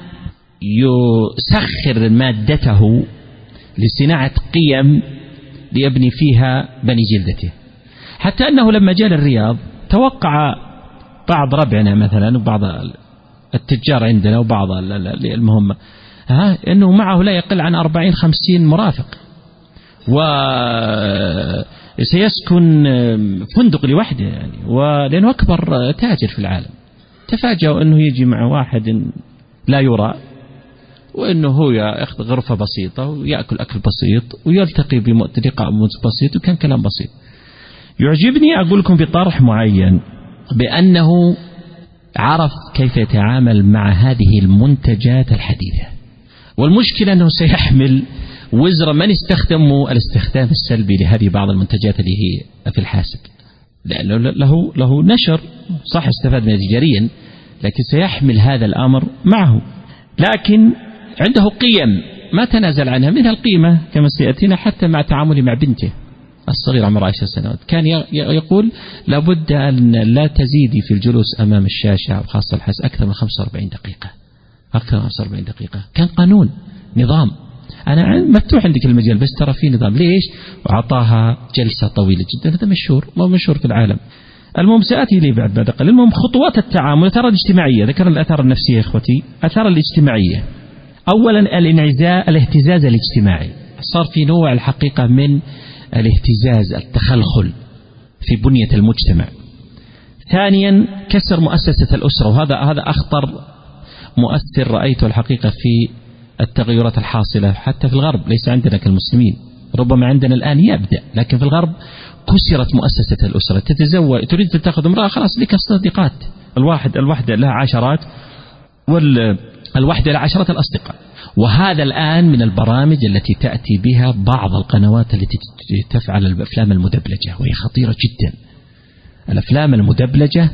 يسخر مادته لصناعة قيم ليبني فيها بني جلدته، حتى أنه لما جاء للرياض توقع بعض ربعنا مثلا وبعض التجار عندنا وبعض المهم أنه معه لا يقل عن 40-50 مرافق، وسيسكن فندق لوحده يعني، ولأنه أكبر تاجر في العالم. تفاجأوا أنه يجي مع واحد لا يرى، وأنه هو يأخذ غرفة بسيطة ويأكل أكل بسيط ويلتقي بلقاء بسيط، وكان كلام بسيط. يعجبني أقول لكم بطرح معين بأنه عرف كيف يتعامل مع هذه المنتجات الحديثة، والمشكلة أنه سيحمل وزر من استخدموا الاستخدام السلبي لهذه بعض المنتجات اللي هي في الحاسب، لأنه له نشر صح استفاد منه تجاريا، لكن سيحمل هذا الأمر معه. لكن عنده قيم ما تنازل عنها، منها القيمة كما سيأتينا حتى مع تعامله مع بنته الصغيرة عمرها 10 سنوات. كان يقول لابد أن لا تزيدي في الجلوس أمام الشاشة وخاصة الحاسب أكثر من 45 دقيقة، أكثر من 45 دقيقة. كان قانون نظام، أنا مفتوح عندك المجال بس ترى في نظام. ليش؟ وعطاها جلسة طويلة جدا، هذا مشهور، ما مشهور في العالم. المهم سآتي لي بعد قليل. المهم خطوات التعامل، الآثار الاجتماعية، ذكر الآثار النفسية إخوتي. الآثار الاجتماعية، أولا الاهتزاز الاجتماعي، صار في نوع الحقيقة من الاهتزاز، التخلخل في بنية المجتمع. ثانيا كسر مؤسسة الأسرة، وهذا أخطر مؤثر رأيته الحقيقة في التغيرات الحاصلة حتى في الغرب، ليس عندنا كالمسلمين، ربما عندنا الآن يبدأ، لكن في الغرب كسرت مؤسسة الأسرة. تتزوج، تريد تأخذ امرأة، خلاص لك صديقات، الوحدة لها عشرات، والوحدة لها عشرات الأصدقاء. وهذا الآن من البرامج التي تأتي بها بعض القنوات التي تفعل الأفلام المدبلجة، وهي خطيرة جدا. الأفلام المدبلجة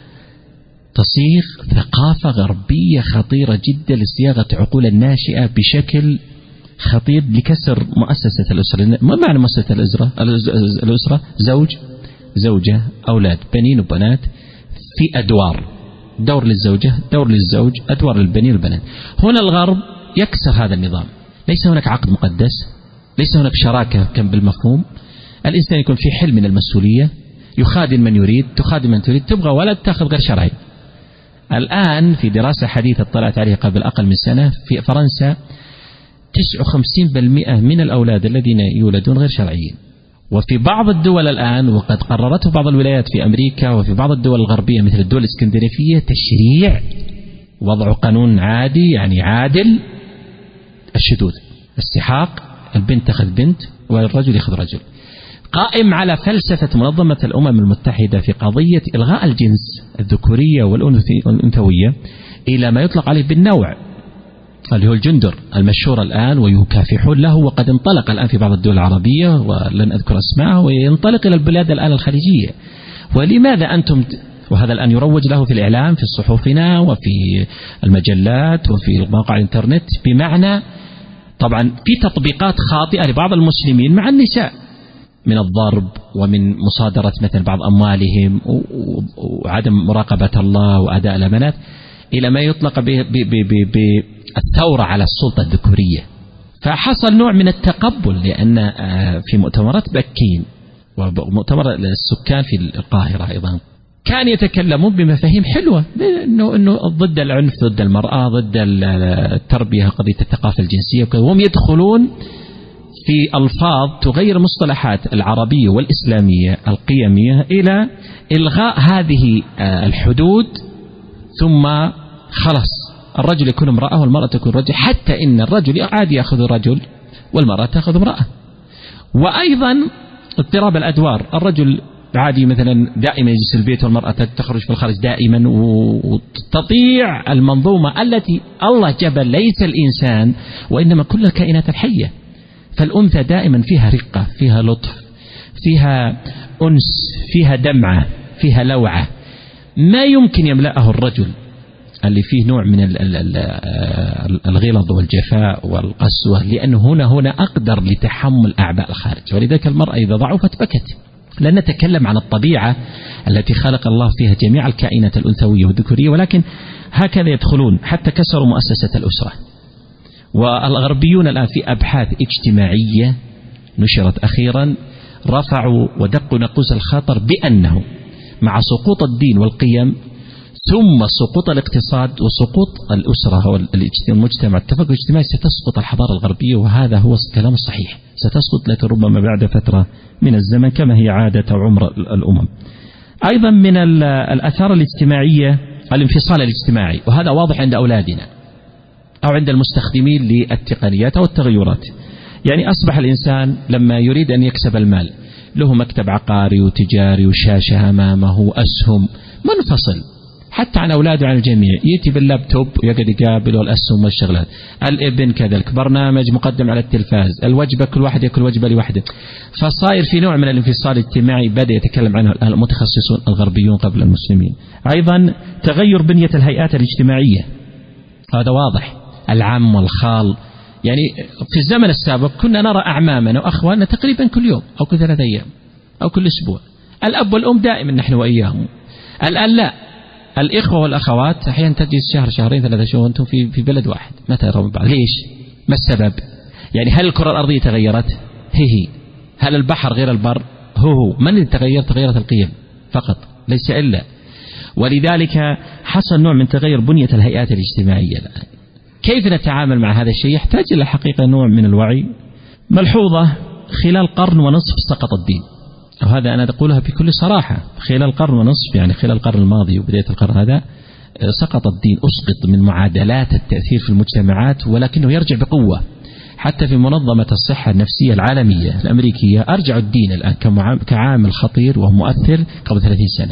تصيغ ثقافة غربية خطيرة جدا لصياغة عقول الناشئة بشكل خطير لكسر مؤسسة الأسرة. ما معنى مؤسسة الأسرة؟ زوجة، أولاد، بنين وبنات، في أدوار، دور للزوجة، دور للزوج، أدوار للبنين والبنات. هنا الغرب يكسر هذا النظام، ليس هناك عقد مقدس، ليس هناك شراكة كم بالمفهوم. الإنسان يكون في حل من المسؤولية، يخادم من يريد، تخادم من تريد، تبغى ولد تأخذ غير شرعي. الآن في دراسة حديثة طلعت عليها قبل أقل من سنة في فرنسا 59% من الأولاد الذين يولدون غير شرعيين. وفي بعض الدول الآن، وقد قررته بعض الولايات في أمريكا وفي بعض الدول الغربية مثل الدول الإسكندنافية، تشريع وضع قانون عادي يعني عادل الشذوذ، السحاق، البنت تأخذ بنت والرجل يأخذ رجل، قائم على فلسفة منظمة الأمم المتحدة في قضية إلغاء الجنس الذكورية والأنثوية إلى ما يطلق عليه بالنوع، اللي هو الجندر المشهور الآن، ويكافحون له. وقد انطلق الآن في بعض الدول العربية ولن أذكر اسمها، وينطلق إلى البلاد الآن الخليجية. ولماذا أنتم، وهذا الآن يروج له في الإعلام، في صحفنا وفي المجلات وفي مواقع الإنترنت، بمعنى طبعا في تطبيقات خاطئة لبعض المسلمين مع النساء من الضرب ومن مصادرة مثل بعض أموالهم وعدم مراقبة الله وأداء الأمانات، إلى ما يطلق بالثورة على السلطة الذكورية. فحصل نوع من التقبل، لأن في مؤتمرات بكين ومؤتمر السكان في القاهرة أيضا كان يتكلمون بمفاهيم حلوة، إنه ضد العنف ضد المرأة، ضد التربية، قضية الثقافة الجنسية، وهم يدخلون في ألفاظ تغير مصطلحات العربية والإسلامية القيمية إلى إلغاء هذه الحدود، ثم خلاص الرجل يكون امرأة والمرأة تكون رجل، حتى إن الرجل عادي يأخذ رجل والمرأة تأخذ امرأة. وأيضا اضطراب الأدوار، الرجل عادي مثلا دائما يجلس في البيت والمرأة تخرج في الخارج دائما، وتطيع المنظومة التي الله جبل ليس الإنسان وإنما كل الكائنات الحية. فالأنثى دائما فيها رقة، فيها لطف، فيها أنس، فيها دمعة، فيها لوعة، ما يمكن يملأه الرجل اللي فيه نوع من الغلظ والجفاء والقسوة، لأنه هنا أقدر لتحمل أعباء الخارج. ولذلك المرأة إذا ضعفت بكت. لن نتكلم عن الطبيعة التي خلق الله فيها جميع الكائنات الأنثوية والذكورية، ولكن هكذا يدخلون حتى كسروا مؤسسة الأسرة. والغربيون الآن في أبحاث اجتماعية نشرت أخيرا رفعوا ودقوا نقوس الخطر بأنه مع سقوط الدين والقيم ثم سقوط الاقتصاد وسقوط الأسرة والمجتمع، التفكك الاجتماعي، ستسقط الحضارة الغربية، وهذا هو الكلام الصحيح، ستسقط، لكن ربما بعد فترة من الزمن كما هي عادة عمر الأمم. أيضا من الآثار الاجتماعية الانفصال الاجتماعي، وهذا واضح عند أولادنا أو عند المستخدمين للتقنيات أو التغيرات. يعني أصبح الإنسان لما يريد أن يكسب المال له مكتب عقاري وتجاري وشاشة أمامه وأسهم، منفصل حتى عن أولاده عن الجميع، يأتي باللابتوب ويقعد يقابل الأسهم والشغلات، الابن كذلك، برنامج مقدم على التلفاز، الوجبة كل واحد يأكل وجبة لوحده. فصاير في نوع من الانفصال الاجتماعي بدأ يتكلم عنه المتخصصون الغربيون قبل المسلمين. أيضا تغير بنية الهيئات الاجتماعية، هذا واضح، العم والخال. يعني في الزمن السابق كنا نرى أعمامنا وأخواننا تقريبا كل يوم أو كل 3 أيام أو كل أسبوع، الأب والأم دائما نحن وإياهم. الآن لا، الإخوة والأخوات أحيانا تجلس شهر شهرين 3 شهور وأنتم في بلد واحد، متى يرون بعض؟ ليش؟ ما السبب؟ يعني هل الكرة الأرضية تغيرت؟ هي. هل البحر غير البر؟ هو. من اللي تغير؟ تغيرت القيم فقط، ليس إلا. ولذلك حصل نوع من تغير بنية الهيئات الاجتماعية الآن. كيف نتعامل مع هذا الشيء؟ يحتاج إلى حقيقة نوع من الوعي. ملحوظة، خلال قرن ونصف سقط الدين، وهذا أنا أقولها بكل صراحة، خلال قرن ونصف، يعني خلال القرن الماضي وبداية القرن هذا سقط الدين، أسقط من معادلات التأثير في المجتمعات، ولكنه يرجع بقوة. حتى في منظمة الصحة النفسية العالمية الأمريكية أرجعوا الدين الآن كعامل خطير ومؤثر قبل 30 سنة.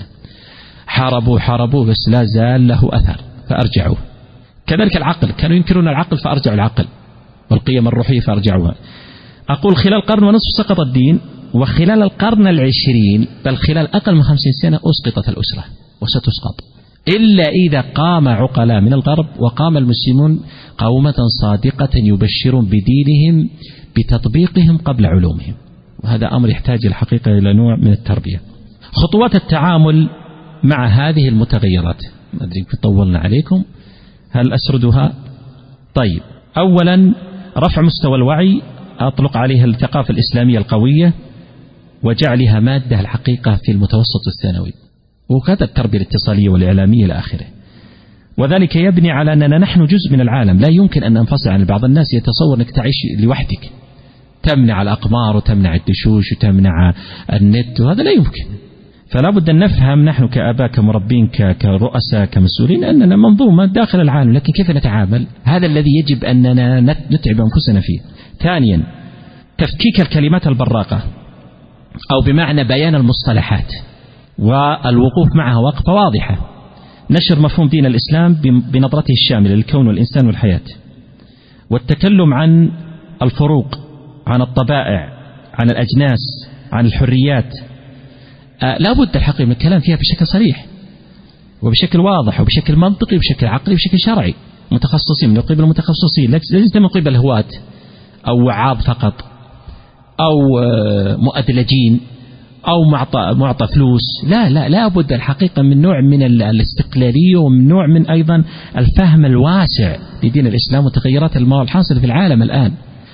حاربوه بس لا زال له أثر فأرجعوه. كذلك العقل، كانوا ينكرون العقل فأرجعوا العقل، والقيم الروحية فأرجعوها. أقول خلال قرن ونصف سقط الدين، وخلال القرن 20 بل خلال أقل من 50 سنة أسقطت الأسرة وستسقط، إلا إذا قام عقلاء من الغرب وقام المسلمون قومة صادقة يبشرون بدينهم بتطبيقهم قبل علومهم، وهذا أمر يحتاج الحقيقة إلى نوع من التربية. خطوات التعامل مع هذه المتغيرات، ما أدري كنت طولنا عليكم، هل أسردها؟ طيب، أولا رفع مستوى الوعي، أطلق عليها الثقافة الإسلامية القوية وجعلها مادة الحقيقة في المتوسط الثانوي، وكذا التربية الاتصالية والإعلامية إلى آخره. وذلك يبني على أننا نحن جزء من العالم، لا يمكن أن ننفصل عن بعض الناس يتصور أنك تعيش لوحدك، تمنع الأقمار وتمنع الدشوش وتمنع النت، وهذا لا يمكن. فلا بد أن نفهم نحن كآباء كمربين كرؤساء كمسؤولين أننا منظومة داخل العالم، لكن كيف نتعامل؟ هذا الذي يجب أننا نتعب أنفسنا فيه. ثانيا، تفكيك الكلمات البراقة، أو بمعنى بيان المصطلحات والوقوف معها وقفة واضحة. نشر مفهوم دين الإسلام بنظرته الشاملة للكون والإنسان والحياة، والتكلم عن الفروق، عن الطبائع، عن الأجناس، عن الحريات. لا بد الحقيقة من الكلام فيها بشكل صريح وبشكل واضح وبشكل منطقي وبشكل عقلي وبشكل شرعي، متخصصين من قبل المتخصصين، ليس من قبل هواة أو وعاظ فقط أو مؤدلجين أو معطى فلوس. لا بد الحقيقة من نوع من الاستقلالية، ومن نوع من أيضا الفهم الواسع لدين الإسلام وتغيرات الحاصلة في العالم الآن.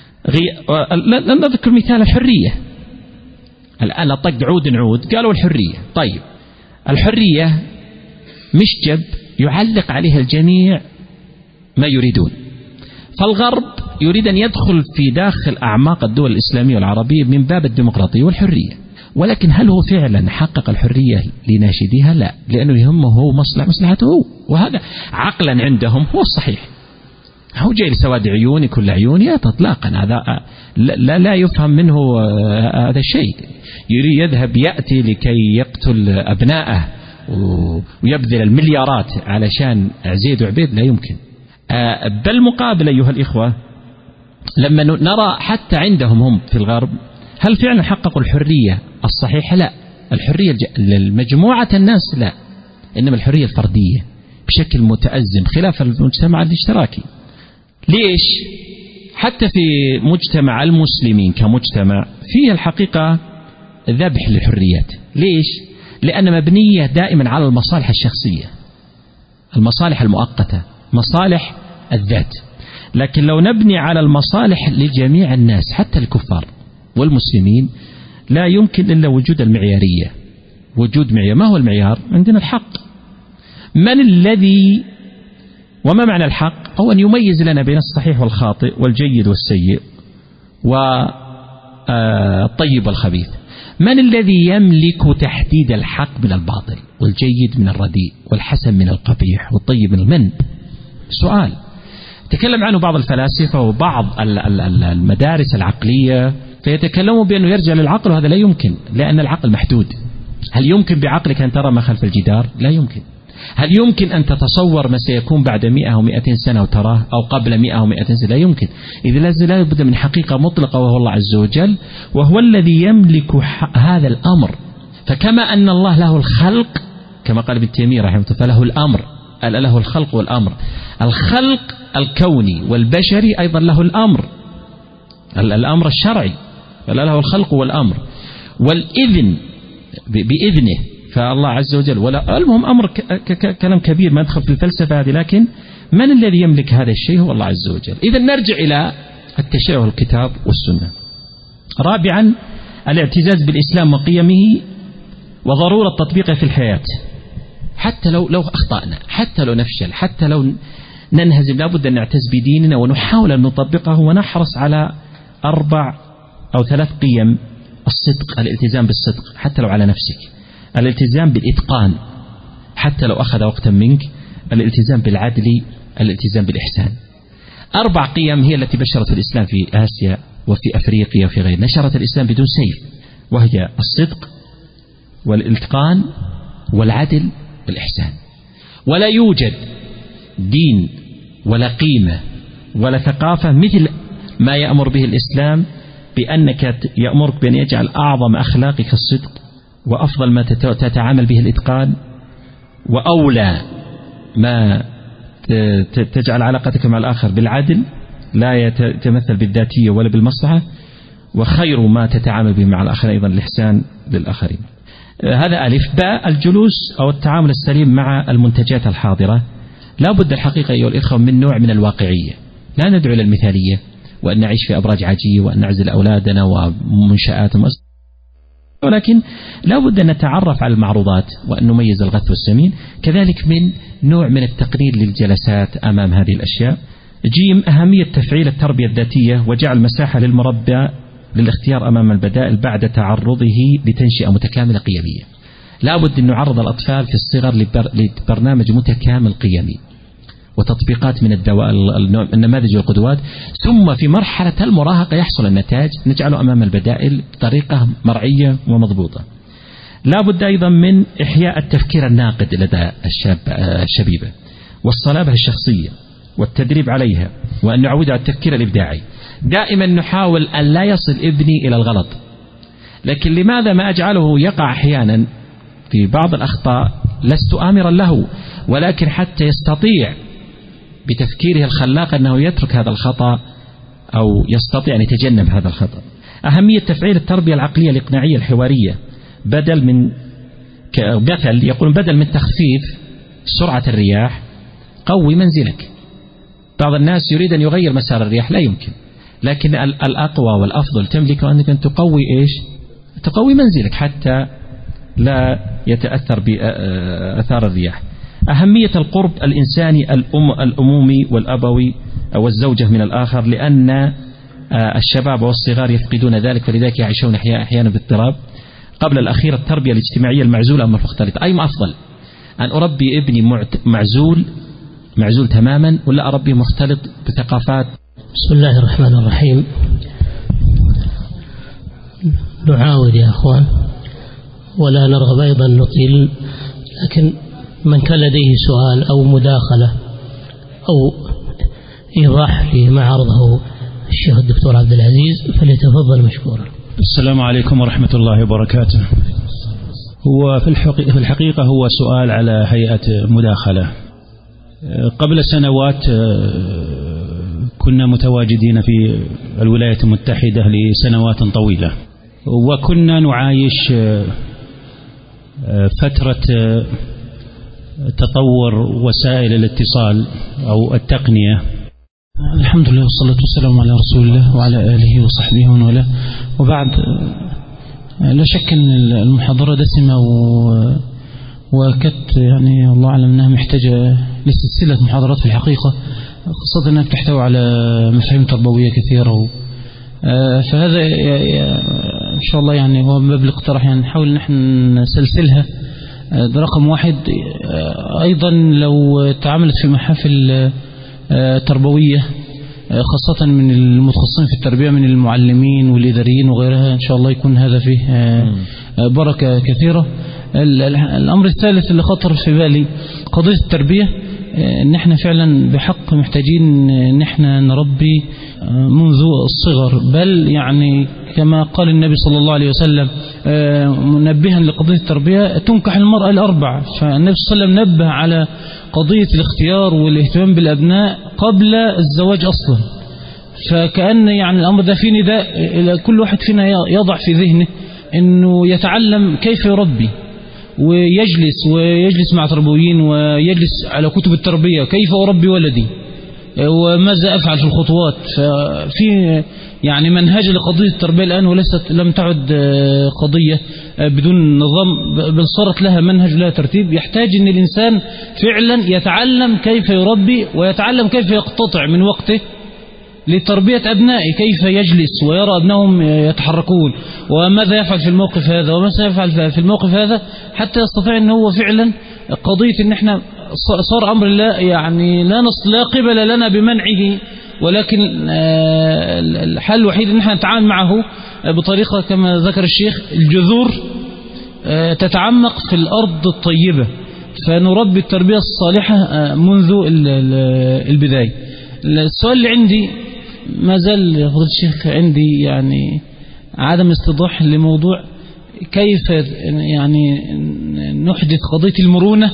نذكر مثال الحرية. الآن طق عود قالوا الحرية. طيب، الحرية مشجب يعلق عليها الجميع ما يريدون، فالغرب يريد أن يدخل في داخل أعماق الدول الإسلامية والعربية من باب الديمقراطية والحرية، ولكن هل هو فعلا حقق الحرية لناشديها؟ لا، لأنه يهمه هو مصلحته هو، وهذا عقلا عندهم هو الصحيح. هو جاي لسواد عيوني كل عيوني إطلاقا، هذا لا يفهم منه هذا الشيء. يذهب يأتي لكي يقتل أبنائه ويبذل المليارات علشان زيد وعبيد، لا يمكن. بل مقابل أيها الإخوة، لما نرى حتى عندهم هم في الغرب، هل فعلا حققوا الحرية الصحيحة؟ لا. الحرية لمجموعة الناس لا، إنما الحرية الفردية بشكل متأزم خلاف المجتمع الاشتراكي. ليش؟ حتى في مجتمع المسلمين كمجتمع فيه الحقيقة ذبح للحريات. ليش؟ لأن مبنية دائما على المصالح الشخصية، المصالح المؤقتة، مصالح الذات. لكن لو نبني على المصالح لجميع الناس حتى الكفار والمسلمين، لا يمكن إلا وجود المعيارية. وجود معيار، ما هو المعيار؟ عندنا الحق. من الذي وما معنى الحق؟ هو أن يميز لنا بين الصحيح والخاطئ والجيد والسيء والطيب والخبيث. من الذي يملك تحديد الحق من الباطل والجيد من الرديء والحسن من القبيح والطيب من المن؟ سؤال تكلم عنه بعض الفلاسفة وبعض المدارس العقلية، فيتكلموا بأنه يرجع للعقل، وهذا لا يمكن، لأن العقل محدود. هل يمكن بعقلك أن ترى ما خلف الجدار؟ لا يمكن. هل يمكن أن تتصور ما سيكون بعد 100 أو 200 سنة وتراه، أو قبل 100 أو 200 سنة؟ لا يمكن. إذا لا يبدأ من حقيقة مطلقة وهو الله عز وجل، وهو الذي يملك هذا الأمر. فكما أن الله له الخلق كما قال ابن تيمية رحمه الله، فله الأمر، له الخلق والأمر. الخلق الكوني والبشري أيضا له الأمر الشرعي، فله الخلق والأمر والإذن بإذنه. فالله عز وجل ولا المهم أمر كلام كبير ما ندخل في الفلسفة هذه، لكن من الذي يملك هذا الشيء؟ هو الله عز وجل. إذا نرجع إلى التشريع والكتاب والسنة. رابعا الاعتزاز بالإسلام وقيمه وضرورة تطبيقه في الحياة، حتى لو أخطأنا، حتى لو نفشل، حتى لو ننهزم، لابد أن نعتز بديننا ونحاول أن نطبقه، ونحرص على 4 أو 3 قيم: الصدق، الالتزام بالصدق حتى لو على نفسك، الالتزام بالإتقان حتى لو أخذ وقتا منك، الالتزام بالعدل، الالتزام بالإحسان. 4 قيم هي التي بشرت الإسلام في آسيا وفي أفريقيا وفي غيرها. نشرت الإسلام بدون سيف، وهي الصدق والإتقان والعدل والإحسان. ولا يوجد دين ولا قيمة ولا ثقافة مثل ما يأمر به الإسلام، بأنك يأمرك بأن يجعل أعظم أخلاقك الصدق، وأفضل ما تتعامل به الإتقان، وأولى ما تجعل علاقتك مع الآخر بالعدل لا يتمثل بالذاتية ولا بالمصلحة، وخير ما تتعامل به مع الآخر أيضا الإحسان للآخرين. هذا ألف. باء الجلوس أو التعامل السليم مع المنتجات الحاضرة. لا بد الحقيقة أيها الإخوة من نوع من الواقعية، لا ندعو إلى المثالية وأن نعيش في أبراج عاجية وأن نعزل أولادنا ومنشآت، ولكن لا بد أن نتعرف على المعروضات وأن نميز الغث والسمين. كذلك من نوع من التقرير للجلسات أمام هذه الأشياء. جيم أهمية تفعيل التربية الذاتية وجعل مساحة للمربى للاختيار أمام البدائل بعد تعرضه لتنشئة متكاملة قيمية. لا بد أن نعرض الأطفال في الصغر لبرنامج متكامل قيمي وتطبيقات من النماذج والقدوات، ثم في مرحلة المراهقة يحصل النتاج، نجعله أمام البدائل بطريقة مرعية ومضبوطة. لا بد أيضا من إحياء التفكير الناقد لدى الشبيبة والصلابة الشخصية والتدريب عليها، وأن نعود على التفكير الإبداعي. دائما نحاول أن لا يصل ابني إلى الغلط، لكن لماذا ما أجعله يقع أحيانا في بعض الأخطاء؟ لست آمرا له، ولكن حتى يستطيع بتفكيره الخلاق أنه يترك هذا الخطأ أو يستطيع أن يتجنب هذا الخطأ. أهمية تفعيل التربية العقلية الإقناعية الحوارية، بدل من يقول بدل من تخفيف سرعة الرياح قوي منزلك. بعض الناس يريد أن يغير مسار الرياح، لا يمكن، لكن الأقوى والأفضل تملك أنك أن تقوي تقوي منزلك حتى لا يتأثر بأثار الرياح. أهمية القرب الإنساني الأمومي والأبوي والزوجة من الآخر، لأن الشباب والصغار يفقدون ذلك، فلذلك يعيشون أحيانا باضطراب. قبل الأخير التربية الاجتماعية المعزولة أم المختلطة. أي أفضل أن أربي ابني معزول تماما، ولا أربي مختلط بثقافات؟ بسم الله الرحمن الرحيم. نعاود يا أخوان ولا نرغب أيضا نطيل، لكن من كان لديه سؤال أو مداخلة أو إيضاح لما عرضه الشيخ الدكتور عبد العزيز فليتفضل مشكورا. السلام عليكم ورحمة الله وبركاته. هو في الحقيقة هو سؤال على هيئة مداخلة. قبل سنوات كنا متواجدين في الولايات المتحدة لسنوات طويلة، وكنا نعايش فترة تطور وسائل الاتصال أو التقنية. الحمد لله والصلاة والسلام على رسول الله وعلى آله وصحبه ومن والاه. وبعد، لا شك أن المحاضرة دسمة وكانت يعني الله أعلم أنها محتاجة لسلسلة محاضرات في الحقيقة، خاصة أنها بتحتوي على مفاهيم تربوية كثيرة. فهذا إن شاء الله يعني هو باب الاقتراح، يعني نحاول نحن نسلسلها. ده رقم واحد. أيضا لو تعاملت في محافل تربوية خاصة من المتخصصين في التربية من المعلمين والإداريين وغيرها، إن شاء الله يكون هذا فيه بركة كثيرة. الأمر الثالث اللي خطر في بالي قضية التربية، إن احنا فعلا بحق محتاجين إن احنا نربي منذ الصغر، بل يعني كما قال النبي صلى الله عليه وسلم منبها لقضية التربية: تنكح المرأة الأربع. فالنبي صلى الله عليه وسلم نبه على قضية الاختيار والاهتمام بالأبناء قبل الزواج أصلا. فكأن يعني الأمر ده فيه نداء كل واحد فينا يضع في ذهنه أنه يتعلم كيف يربي، ويجلس مع تربويين، ويجلس على كتب التربية كيف أربي ولدي وماذا أفعل في الخطوات. ففي يعني منهج لقضية التربية الآن، وليست لم تعد قضية بدون نظام، بل صارت لها منهج لها ترتيب. يحتاج أن الإنسان فعلا يتعلم كيف يربي، ويتعلم كيف يقتطع من وقته لتربية أبنائه، كيف يجلس ويرى أبنائهم يتحركون، وماذا يفعل في الموقف هذا وماذا يفعل في الموقف هذا، حتى يستطيع أن هو فعلا قضية أن احنا صار أمر لا يعني لا قبل لنا بمنعه، ولكن الحل الوحيد أن احنا نتعامل معه بطريقة كما ذكر الشيخ: الجذور تتعمق في الأرض الطيبة، فنربي التربية الصالحة منذ البداية. السؤال اللي عندي ما زال يا فضيلة الشيخ عندي يعني عدم استيضاح لموضوع كيف يعني نحدث قضية المرونة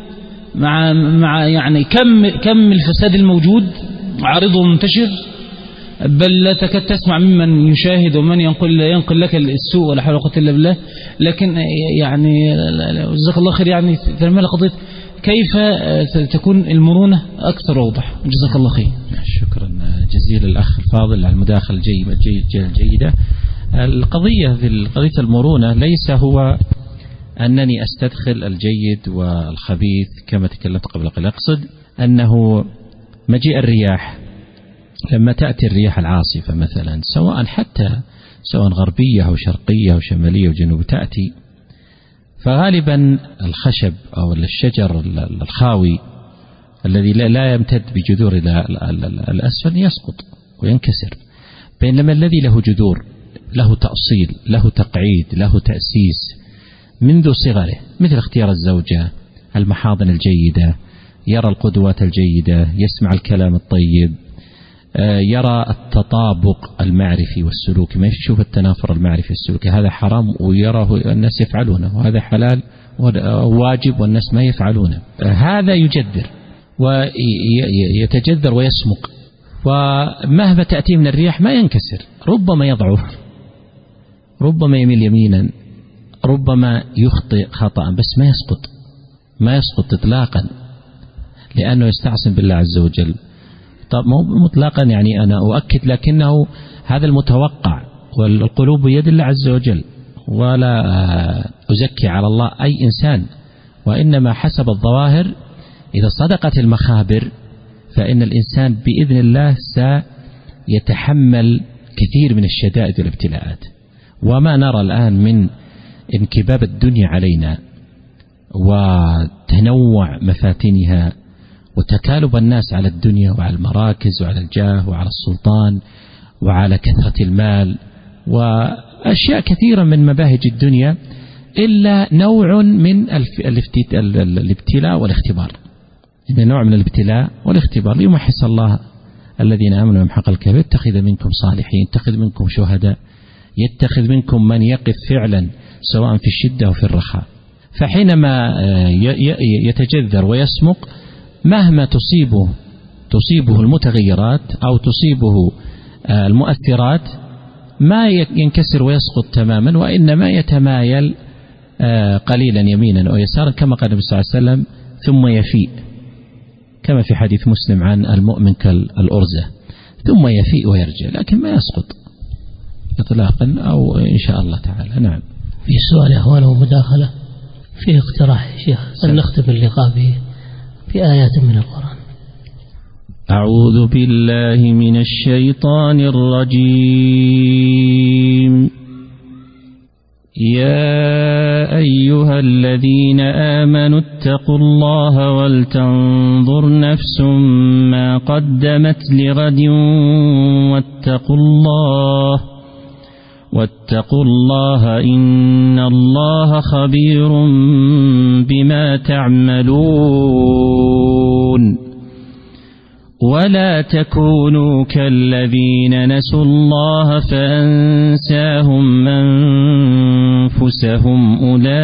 مع يعني كم الفساد الموجود عارض ومنتشر، بل لا تكاد تسمع ممن يشاهد ومن ينقل لك السوء ولا حول ولا قوة إلا بالله. لكن يعني جزاك الله خير، يعني ترمي قضية كيف تكون المرونة أكثر وضوح. جزاك الله خير. شكرا جزيلا الأخ الفاضل على المداخلة الجيدة. القضية في قضية المرونة ليس هو أنني أستدخل الجيد والخبيث كما تكلمت قبل قليل. أقصد أنه مجيء الرياح، لما تأتي الرياح العاصفة مثلا، سواء غربية أو شرقية أو شمالية أو جنوب، تأتي فغالبا الخشب أو الشجر الخاوي الذي لا يمتد بجذور إلى الأسفل يسقط وينكسر، بينما الذي له جذور، له تأصيل، له تقعيد، له تأسيس منذ صغره، مثل اختيار الزوجة، المحاضن الجيدة، يرى القدوات الجيدة، يسمع الكلام الطيب، يرى التطابق المعرفي والسلوكي، ما يشوف التنافر المعرفي والسلوكي، هذا حرام ويراه الناس يفعلونه، وهذا حلال وواجب والناس ما يفعلونه. هذا يجدر ويتجذر ويسمق، ومهما تأتي من الرياح ما ينكسر، ربما يضعف، ربما يميل يمينا، ربما يخطئ خطأ، بس ما يسقط إطلاقا، لأنه يستعصم بالله عز وجل. طب مطلقا يعني أنا أؤكد، لكنه هذا المتوقع، والقلوب بيد الله عز وجل، ولا أزكي على الله أي إنسان، وإنما حسب الظواهر. إذا صدقت المخابر فإن الإنسان بإذن الله سيتحمل كثير من الشدائد والابتلاءات. وما نرى الآن من انكباب الدنيا علينا وتنوع مفاتنها وتكالب الناس على الدنيا وعلى المراكز وعلى الجاه وعلى السلطان وعلى كثرة المال وأشياء كثيرة من مباهج الدنيا، إلا نوع من الابتلاء والاختبار، نوع من الابتلاء والاختبار ليمحص الله الذين آمنوا ويمحق الكافرين، يتخذ منكم صالحين، يتخذ منكم شهداء، يتخذ منكم من يقف فعلا سواء في الشدة أو في الرخاء. فحينما يتجذر ويسمق، مهما تصيبه المتغيرات أو تصيبه المؤثرات، ما ينكسر ويسقط تماما، وإنما يتمايل قليلا يمينا أو يسارا، كما قال النبي صلى الله عليه وسلم: ثم يفيء، كما في حديث مسلم عن المؤمن كالأرزة، ثم يفيء ويرجع، لكن ما يسقط إطلاقا، أو إن شاء الله تعالى. نعم. في سؤال يا أخوان ومداخلة. فيه اقتراح يا شيخ أن نختم اللقاء بآيات من القرآن. أعوذ بالله من الشيطان الرجيم. يا أيها الذين آمنوا اتقوا الله ولتنظر نفس ما قدمت لغد واتقوا الله إن الله خبير بما تعملون. ولا تكونوا كالذين نسوا الله فأنساهم أنفسهم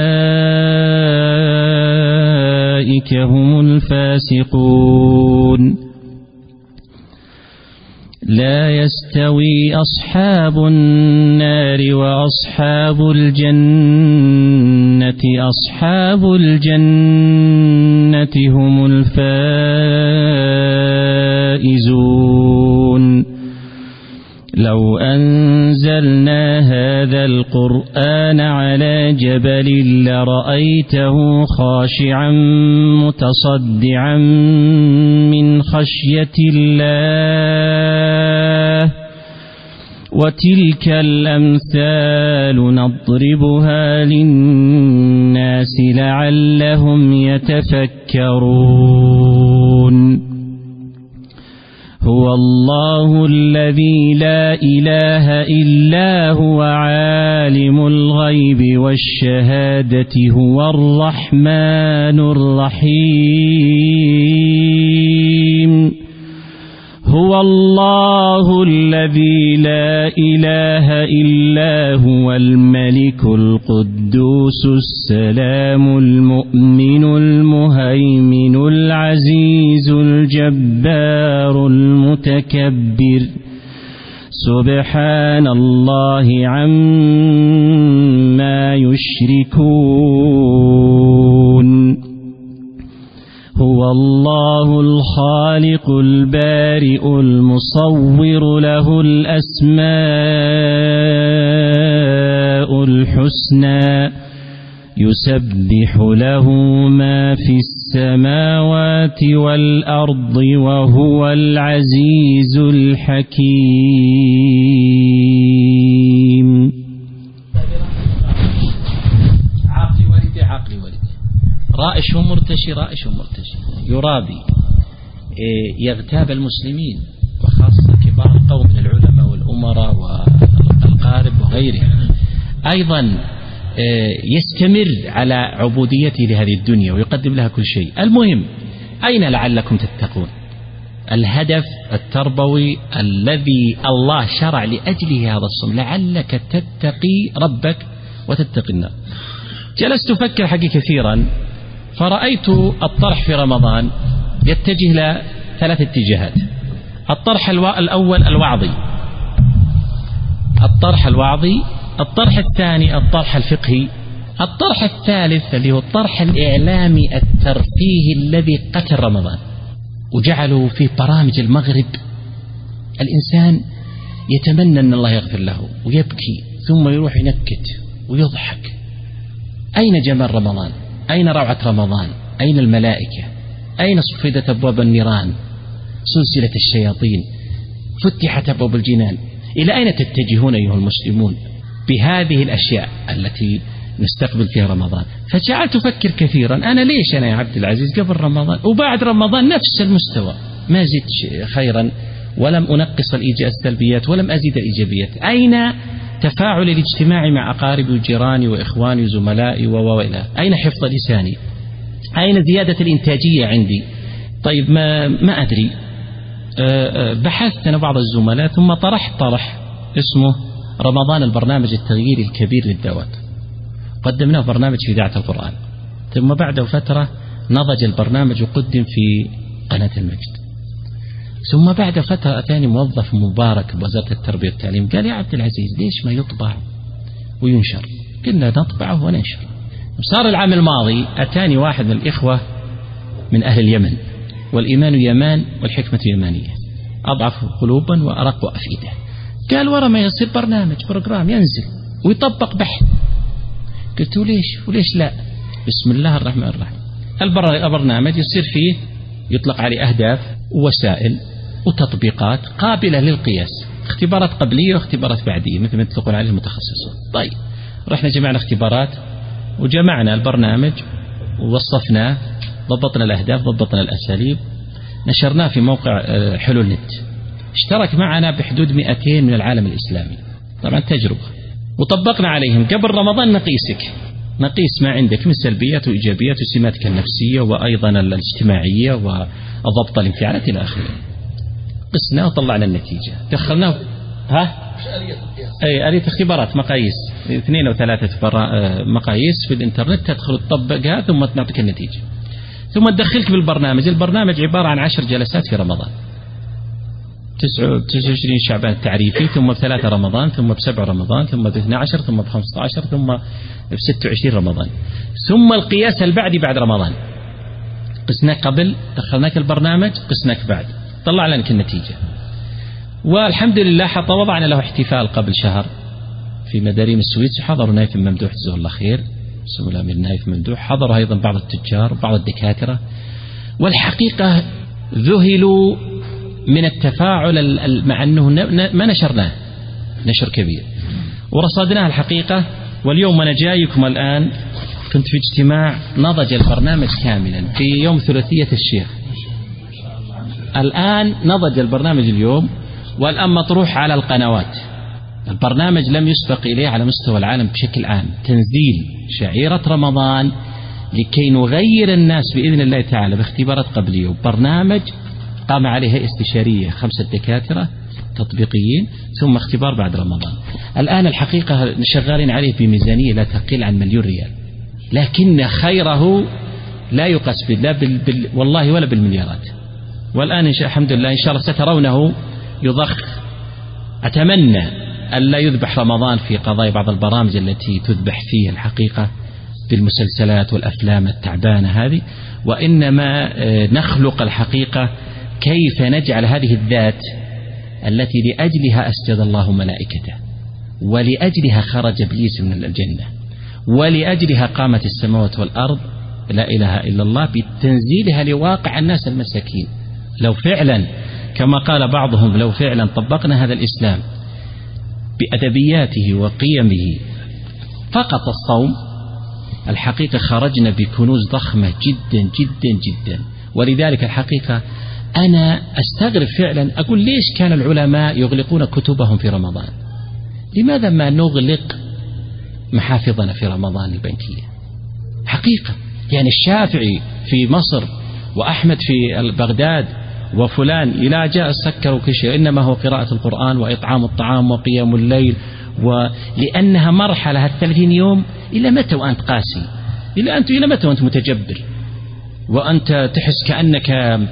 أولئك هم الفاسقون. لا يستوي أصحاب النار وأصحاب الجنة أصحاب الجنة هم الفائزون. لو أنزلنا هذا القرآن على جبل لرأيته خاشعا متصدعا من خشية الله. وتلك الأمثال نضربها للناس لعلهم يتفكرون. هو الله الذي لا إله إلا هو عالم الغيب والشهادة هو الرحمن الرحيم. هو الله الذي لا إله إلا هو الملك القدوس السلام المؤمن المهيمن العزيز الجبار المتكبر سبحان الله عما يشركون. هو الله الخالق البارئ المصور له الأسماء الحسنى يسبح له ما في السماوات والأرض وهو العزيز الحكيم. عقلي ولدي رائش ومرتشي يرابي يغتاب المسلمين وخاصة كبار القوم من العلماء والأمراء والأقارب وغيرهم. أيضا يستمر على عبوديته لهذه الدنيا ويقدم لها كل شيء. المهم أين لعلكم تتقون؟ الهدف التربوي الذي الله شرع لأجله هذا الصوم لعلك تتقي ربك وتتقي النار. جلست أفكر حقي كثيرا فرأيت الطرح في رمضان يتجه إلى 3 اتجاهات. الطرح الأول الوعظي، الطرح الثاني الطرح الفقهي، الطرح الثالث اللي هو الطرح الإعلامي الترفيهي الذي قتل رمضان وجعلوا في برامج المغرب الإنسان يتمنى أن الله يغفر له ويبكي ثم يروح ينكت ويضحك. أين جمال رمضان؟ أين روعة رمضان؟ أين الملائكة؟ أين صفدت أبواب النيران؟ سلسلة الشياطين فتحت أبواب الجنان. إلى أين تتجهون أيها المسلمون بهذه الأشياء التي نستقبل فيها رمضان؟ فجعلت أفكر كثيرا أنا ليش أنا يا عبد العزيز قبل رمضان وبعد رمضان نفس المستوى ما زدت خيرا ولم أنقص السلبيات ولم أزيد الإيجابيات. أين تفاعل الاجتماع مع أقاربي وجيراني وإخواني وزملائي وإلى أين حفظ لساني؟ أين زيادة الإنتاجية عندي؟ طيب ما أدري. بحثت أنا بعض الزملاء ثم طرح اسمه رمضان البرنامج التغييري الكبير للدعوات. قدمناه برنامج في إذاعة القرآن ثم بعد فترة نضج البرنامج وقدم في قناة المجد. ثم بعد فترة أتاني موظف مبارك بوزارة التربية والتعليم قال يا عبد العزيز ليش ما يطبع وينشر؟ قلنا نطبعه وننشر. صار العام الماضي أتاني واحد من الإخوة من أهل اليمن والإيمان يمان والحكمة يمانية أضعف قلوبا وأرق أفئدة. قال ورا ما يصير برنامج بروجرام ينزل ويطبق بحث. قلت وليش لا؟ بسم الله الرحمن الرحيم. البرنامج يصير فيه يطلق عليه أهداف ووسائل وتطبيقات قابلة للقياس، اختبارات قبلية واختبارات بعدية مثل ما يطلقون عليه المتخصصون. طيب رحنا جمعنا اختبارات وجمعنا البرنامج ووصفناه، ضبطنا الأهداف، ضبطنا الأساليب، نشرناه في موقع حلول نت. اشترك معنا بحدود 200 من العالم الإسلامي، طبعا تجربة، وطبقنا عليهم. قبل رمضان نقيس ما عندك من سلبيات وإيجابيات وسماتك النفسية وأيضا الاجتماعية وضبط الانفعالات إلى آخره. قسنا وطلعنا النتيجة، دخلناه آلية اختبارات، مقاييس 2 أو 3 مقاييس في الإنترنت، تدخل تطبقها ثم نعطيك النتيجة، ثم تدخلك بالبرنامج. البرنامج عبارة عن 10 جلسات في رمضان، 29 شعبان التعريفي، ثم ب3 رمضان، ثم ب7 رمضان، ثم ب12، ثم ب15، ثم ب26 رمضان، ثم القياس البعدي بعد رمضان. قسناك قبل، دخلناك البرنامج، قسناك بعد، طلع لك النتيجة. والحمد لله حتى وضعنا له احتفال قبل شهر في مداريم السويس، حضروا نايف ممدوح جزاه الله خير، سمو الأمير نايف ممدوح، حضروا أيضا بعض التجار وبعض الدكاترة، والحقيقة ذهلوا من التفاعل، مع أنه ما نشرناه نشر كبير ورصدناه الحقيقة. واليوم أنا جايكم الآن، كنت في اجتماع نضج البرنامج كاملا في يوم ثلاثية الشيخ، الآن نضج البرنامج اليوم، والآن مطروح على القنوات. البرنامج لم يسبق إليه على مستوى العالم بشكل عام، تنزيل شعيرة رمضان لكي نغير الناس بإذن الله تعالى باختبارات قبلية، وبرنامج قام عليه هيئة استشارية 5 دكاترة تطبيقيين، ثم اختبار بعد رمضان. الآن الحقيقة شغالين عليه بميزانية لا تقل عن 1,000,000 ريال، لكن خيره لا يقاس والله ولا بالمليارات. والآن الحمد لله إن شاء الله سترونه يضخ. أتمنى أن لا يذبح رمضان في قضايا بعض البرامج التي تذبح فيه الحقيقة بالمسلسلات والأفلام التعبانة هذه، وإنما نخلق الحقيقة كيف نجعل هذه الذات التي لأجلها أسجد الله ملائكته، ولأجلها خرج إبليس من الجنة، ولأجلها قامت السماوات والأرض، لا إله إلا الله، بتنزيلها لواقع الناس المساكين. لو فعلا كما قال بعضهم، لو فعلا طبقنا هذا الإسلام بأدبياته وقيمه فقط الصوم، الحقيقة خرجنا بكنوز ضخمة جدا جدا جدا. ولذلك الحقيقة أنا أستغرب فعلا، أقول ليش كان العلماء يغلقون كتبهم في رمضان؟ لماذا ما نغلق محافظنا في رمضان البنكية؟ حقيقة يعني الشافعي في مصر وأحمد في بغداد وفلان إلى جاء سكروا كل شيء، إنما هو قراءة القرآن وإطعام الطعام وقيام الليل، ولأنها مرحلة 30 يوم. إلى متى وأنت قاسي؟ إلى متى وأنت متجبر وأنت تحس كأنك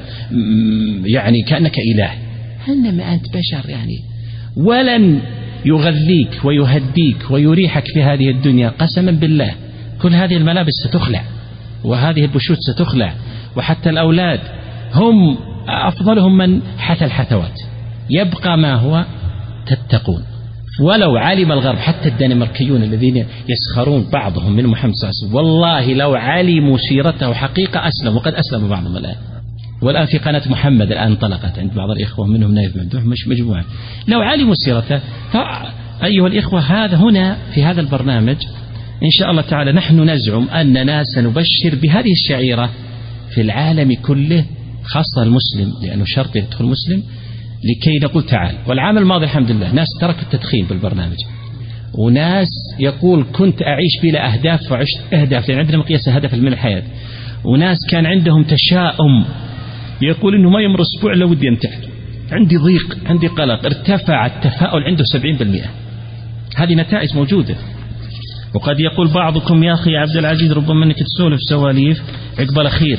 يعني كأنك إله؟ إنما أنت بشر يعني. ولن يغذيك ويهديك ويريحك في هذه الدنيا قسما بالله. كل هذه الملابس ستخلع، وهذه البشوت ستخلع، وحتى الأولاد هم أفضلهم من حثى الحثوات. يبقى ما هو تتقون. ولو علم الغرب، حتى الدنماركيون الذين يسخرون بعضهم من محمد صلى الله عليه وسلم، والله لو علموا سيرته حقيقة أسلم، وقد أسلم بعضهم الآن. والآن في قناة محمد الآن انطلقت عند بعض الإخوة منهم نايف ممدوح، مش مجموعة، لو علموا سيرته. فأيها الإخوة، هذا هنا في هذا البرنامج إن شاء الله تعالى نحن نزعم أننا سنبشر بهذه الشعيرة في العالم كله، خاصة المسلم، لأنه شرط يدخل مسلم، لكي نقول تعال. والعام الماضي الحمد لله ناس تركوا التدخين بالبرنامج، وناس يقول كنت أعيش بلا أهداف وعشت أهداف، لأن عندنا مقياس هدف من الحياة. وناس كان عندهم تشاؤم، يقول إنه ما يمر أسبوع لو ودي أنتحر، عندي ضيق، عندي قلق. ارتفع التفاؤل عنده 70%. هذه نتائج موجودة. وقد يقول بعضكم يا أخي عبد العزيز ربما أنك تسولف سواليف عقب الأخير.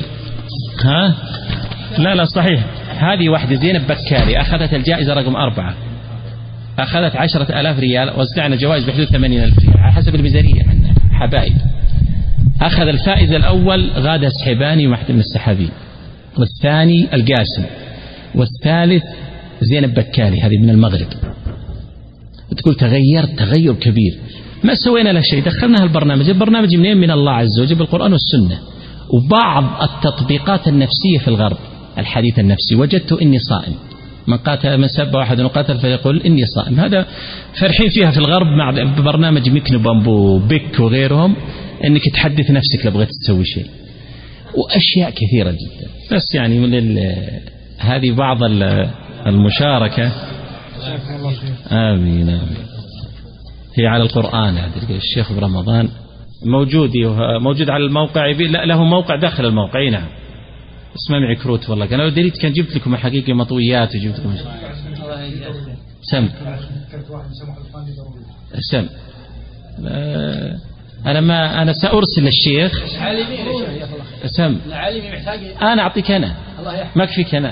لا صحيح. هذه واحدة زينب بكالي أخذت الجائزة رقم 4، أخذت 10,000 ريال، وزعنا جوائز بحدود 80,000 ريال على حسب الميزانية عندنا حبايب. أخذ الفائز الأول غادة السحباني واحد من السحابين، والثاني القاسم، والثالث زينب بكالي هذه من المغرب. تقول تغيرت تغير كبير. ما سوينا له شيء، دخلنا البرنامج منين؟ من الله عز وجل بالقرآن والسنة. وبعض التطبيقات النفسية في الغرب، الحديث النفسي، وجدت إني صائم، من سب واحد وقاتل فيقول إني صائم، هذا فرحين فيها في الغرب مع برنامج ميكنو بامبو بيك وغيرهم، إنك تحدث نفسك لو بغيت تسوي شيء، وأشياء كثيرة جدا. بس يعني من هذه بعض المشاركة. آمين آمين. هي على القرآن، الشيخ برمضان موجود على الموقع، له موقع داخل الموقع. نعم اسمه معي كروت والله، كان لو دريت كان جبت لكم حقيقة مطويات وجبت لكم سم. أنا سأرسل للشيخ سم. أنا أعطيك أنا ما أكفيك أنا.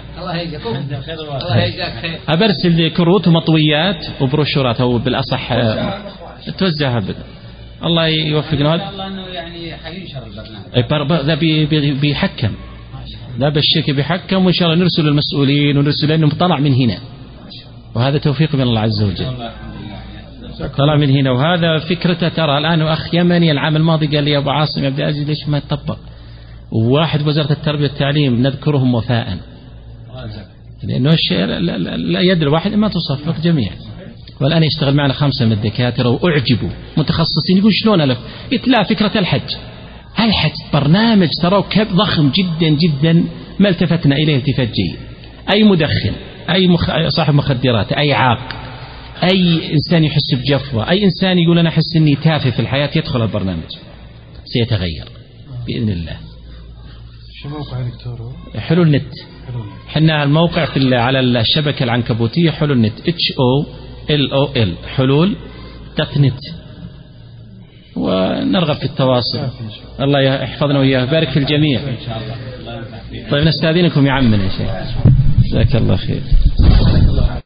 أبرسل لي كروت ومطويات وبروشورات، أو بالأصح توزعها الله يوفقنا. الله أنه يعني حينشر البرنامج. ذا بيحكم، لا بالشيك بيحكم، وإن شاء الله نرسل المسؤولين ونرسل لأنه طلع من هنا، وهذا توفيق من الله عز وجل. طلع من هنا، وهذا فكرته. ترى الآن أخ يمني العام الماضي قال لي يا أبو عاصم يا عبد العزيز ليش ما يطبق؟ وواحد وزارة التربية والتعليم نذكرهم وفاء، لأنه الشيء لا يد الواحد ما تصفق جميعا. والآن يشتغل معنا 5 من الدكاترة وأعجبوا متخصصين، يقول شلون ألف؟ لا فكرة الحج برنامج ترى ضخم جدا جدا، ما التفتنا إليه التفات جيد. أي مدخن، أي صاحب مخدرات، أي عاق، أي إنسان يحس بجفوة، أي إنسان يقول أنا أحس أني تافه في الحياة، يدخل البرنامج سيتغير بإذن الله. شو موقع دكتور؟ حلول نت. حنا الموقع على الشبكة العنكبوتية حلول نت HOLOL حلول .net، ونرغب في التواصل. الله يحفظنا وإياه، بارك في الجميع. طيب نستأذنكم يا عمنا يا شيخ، جزاك الله خير.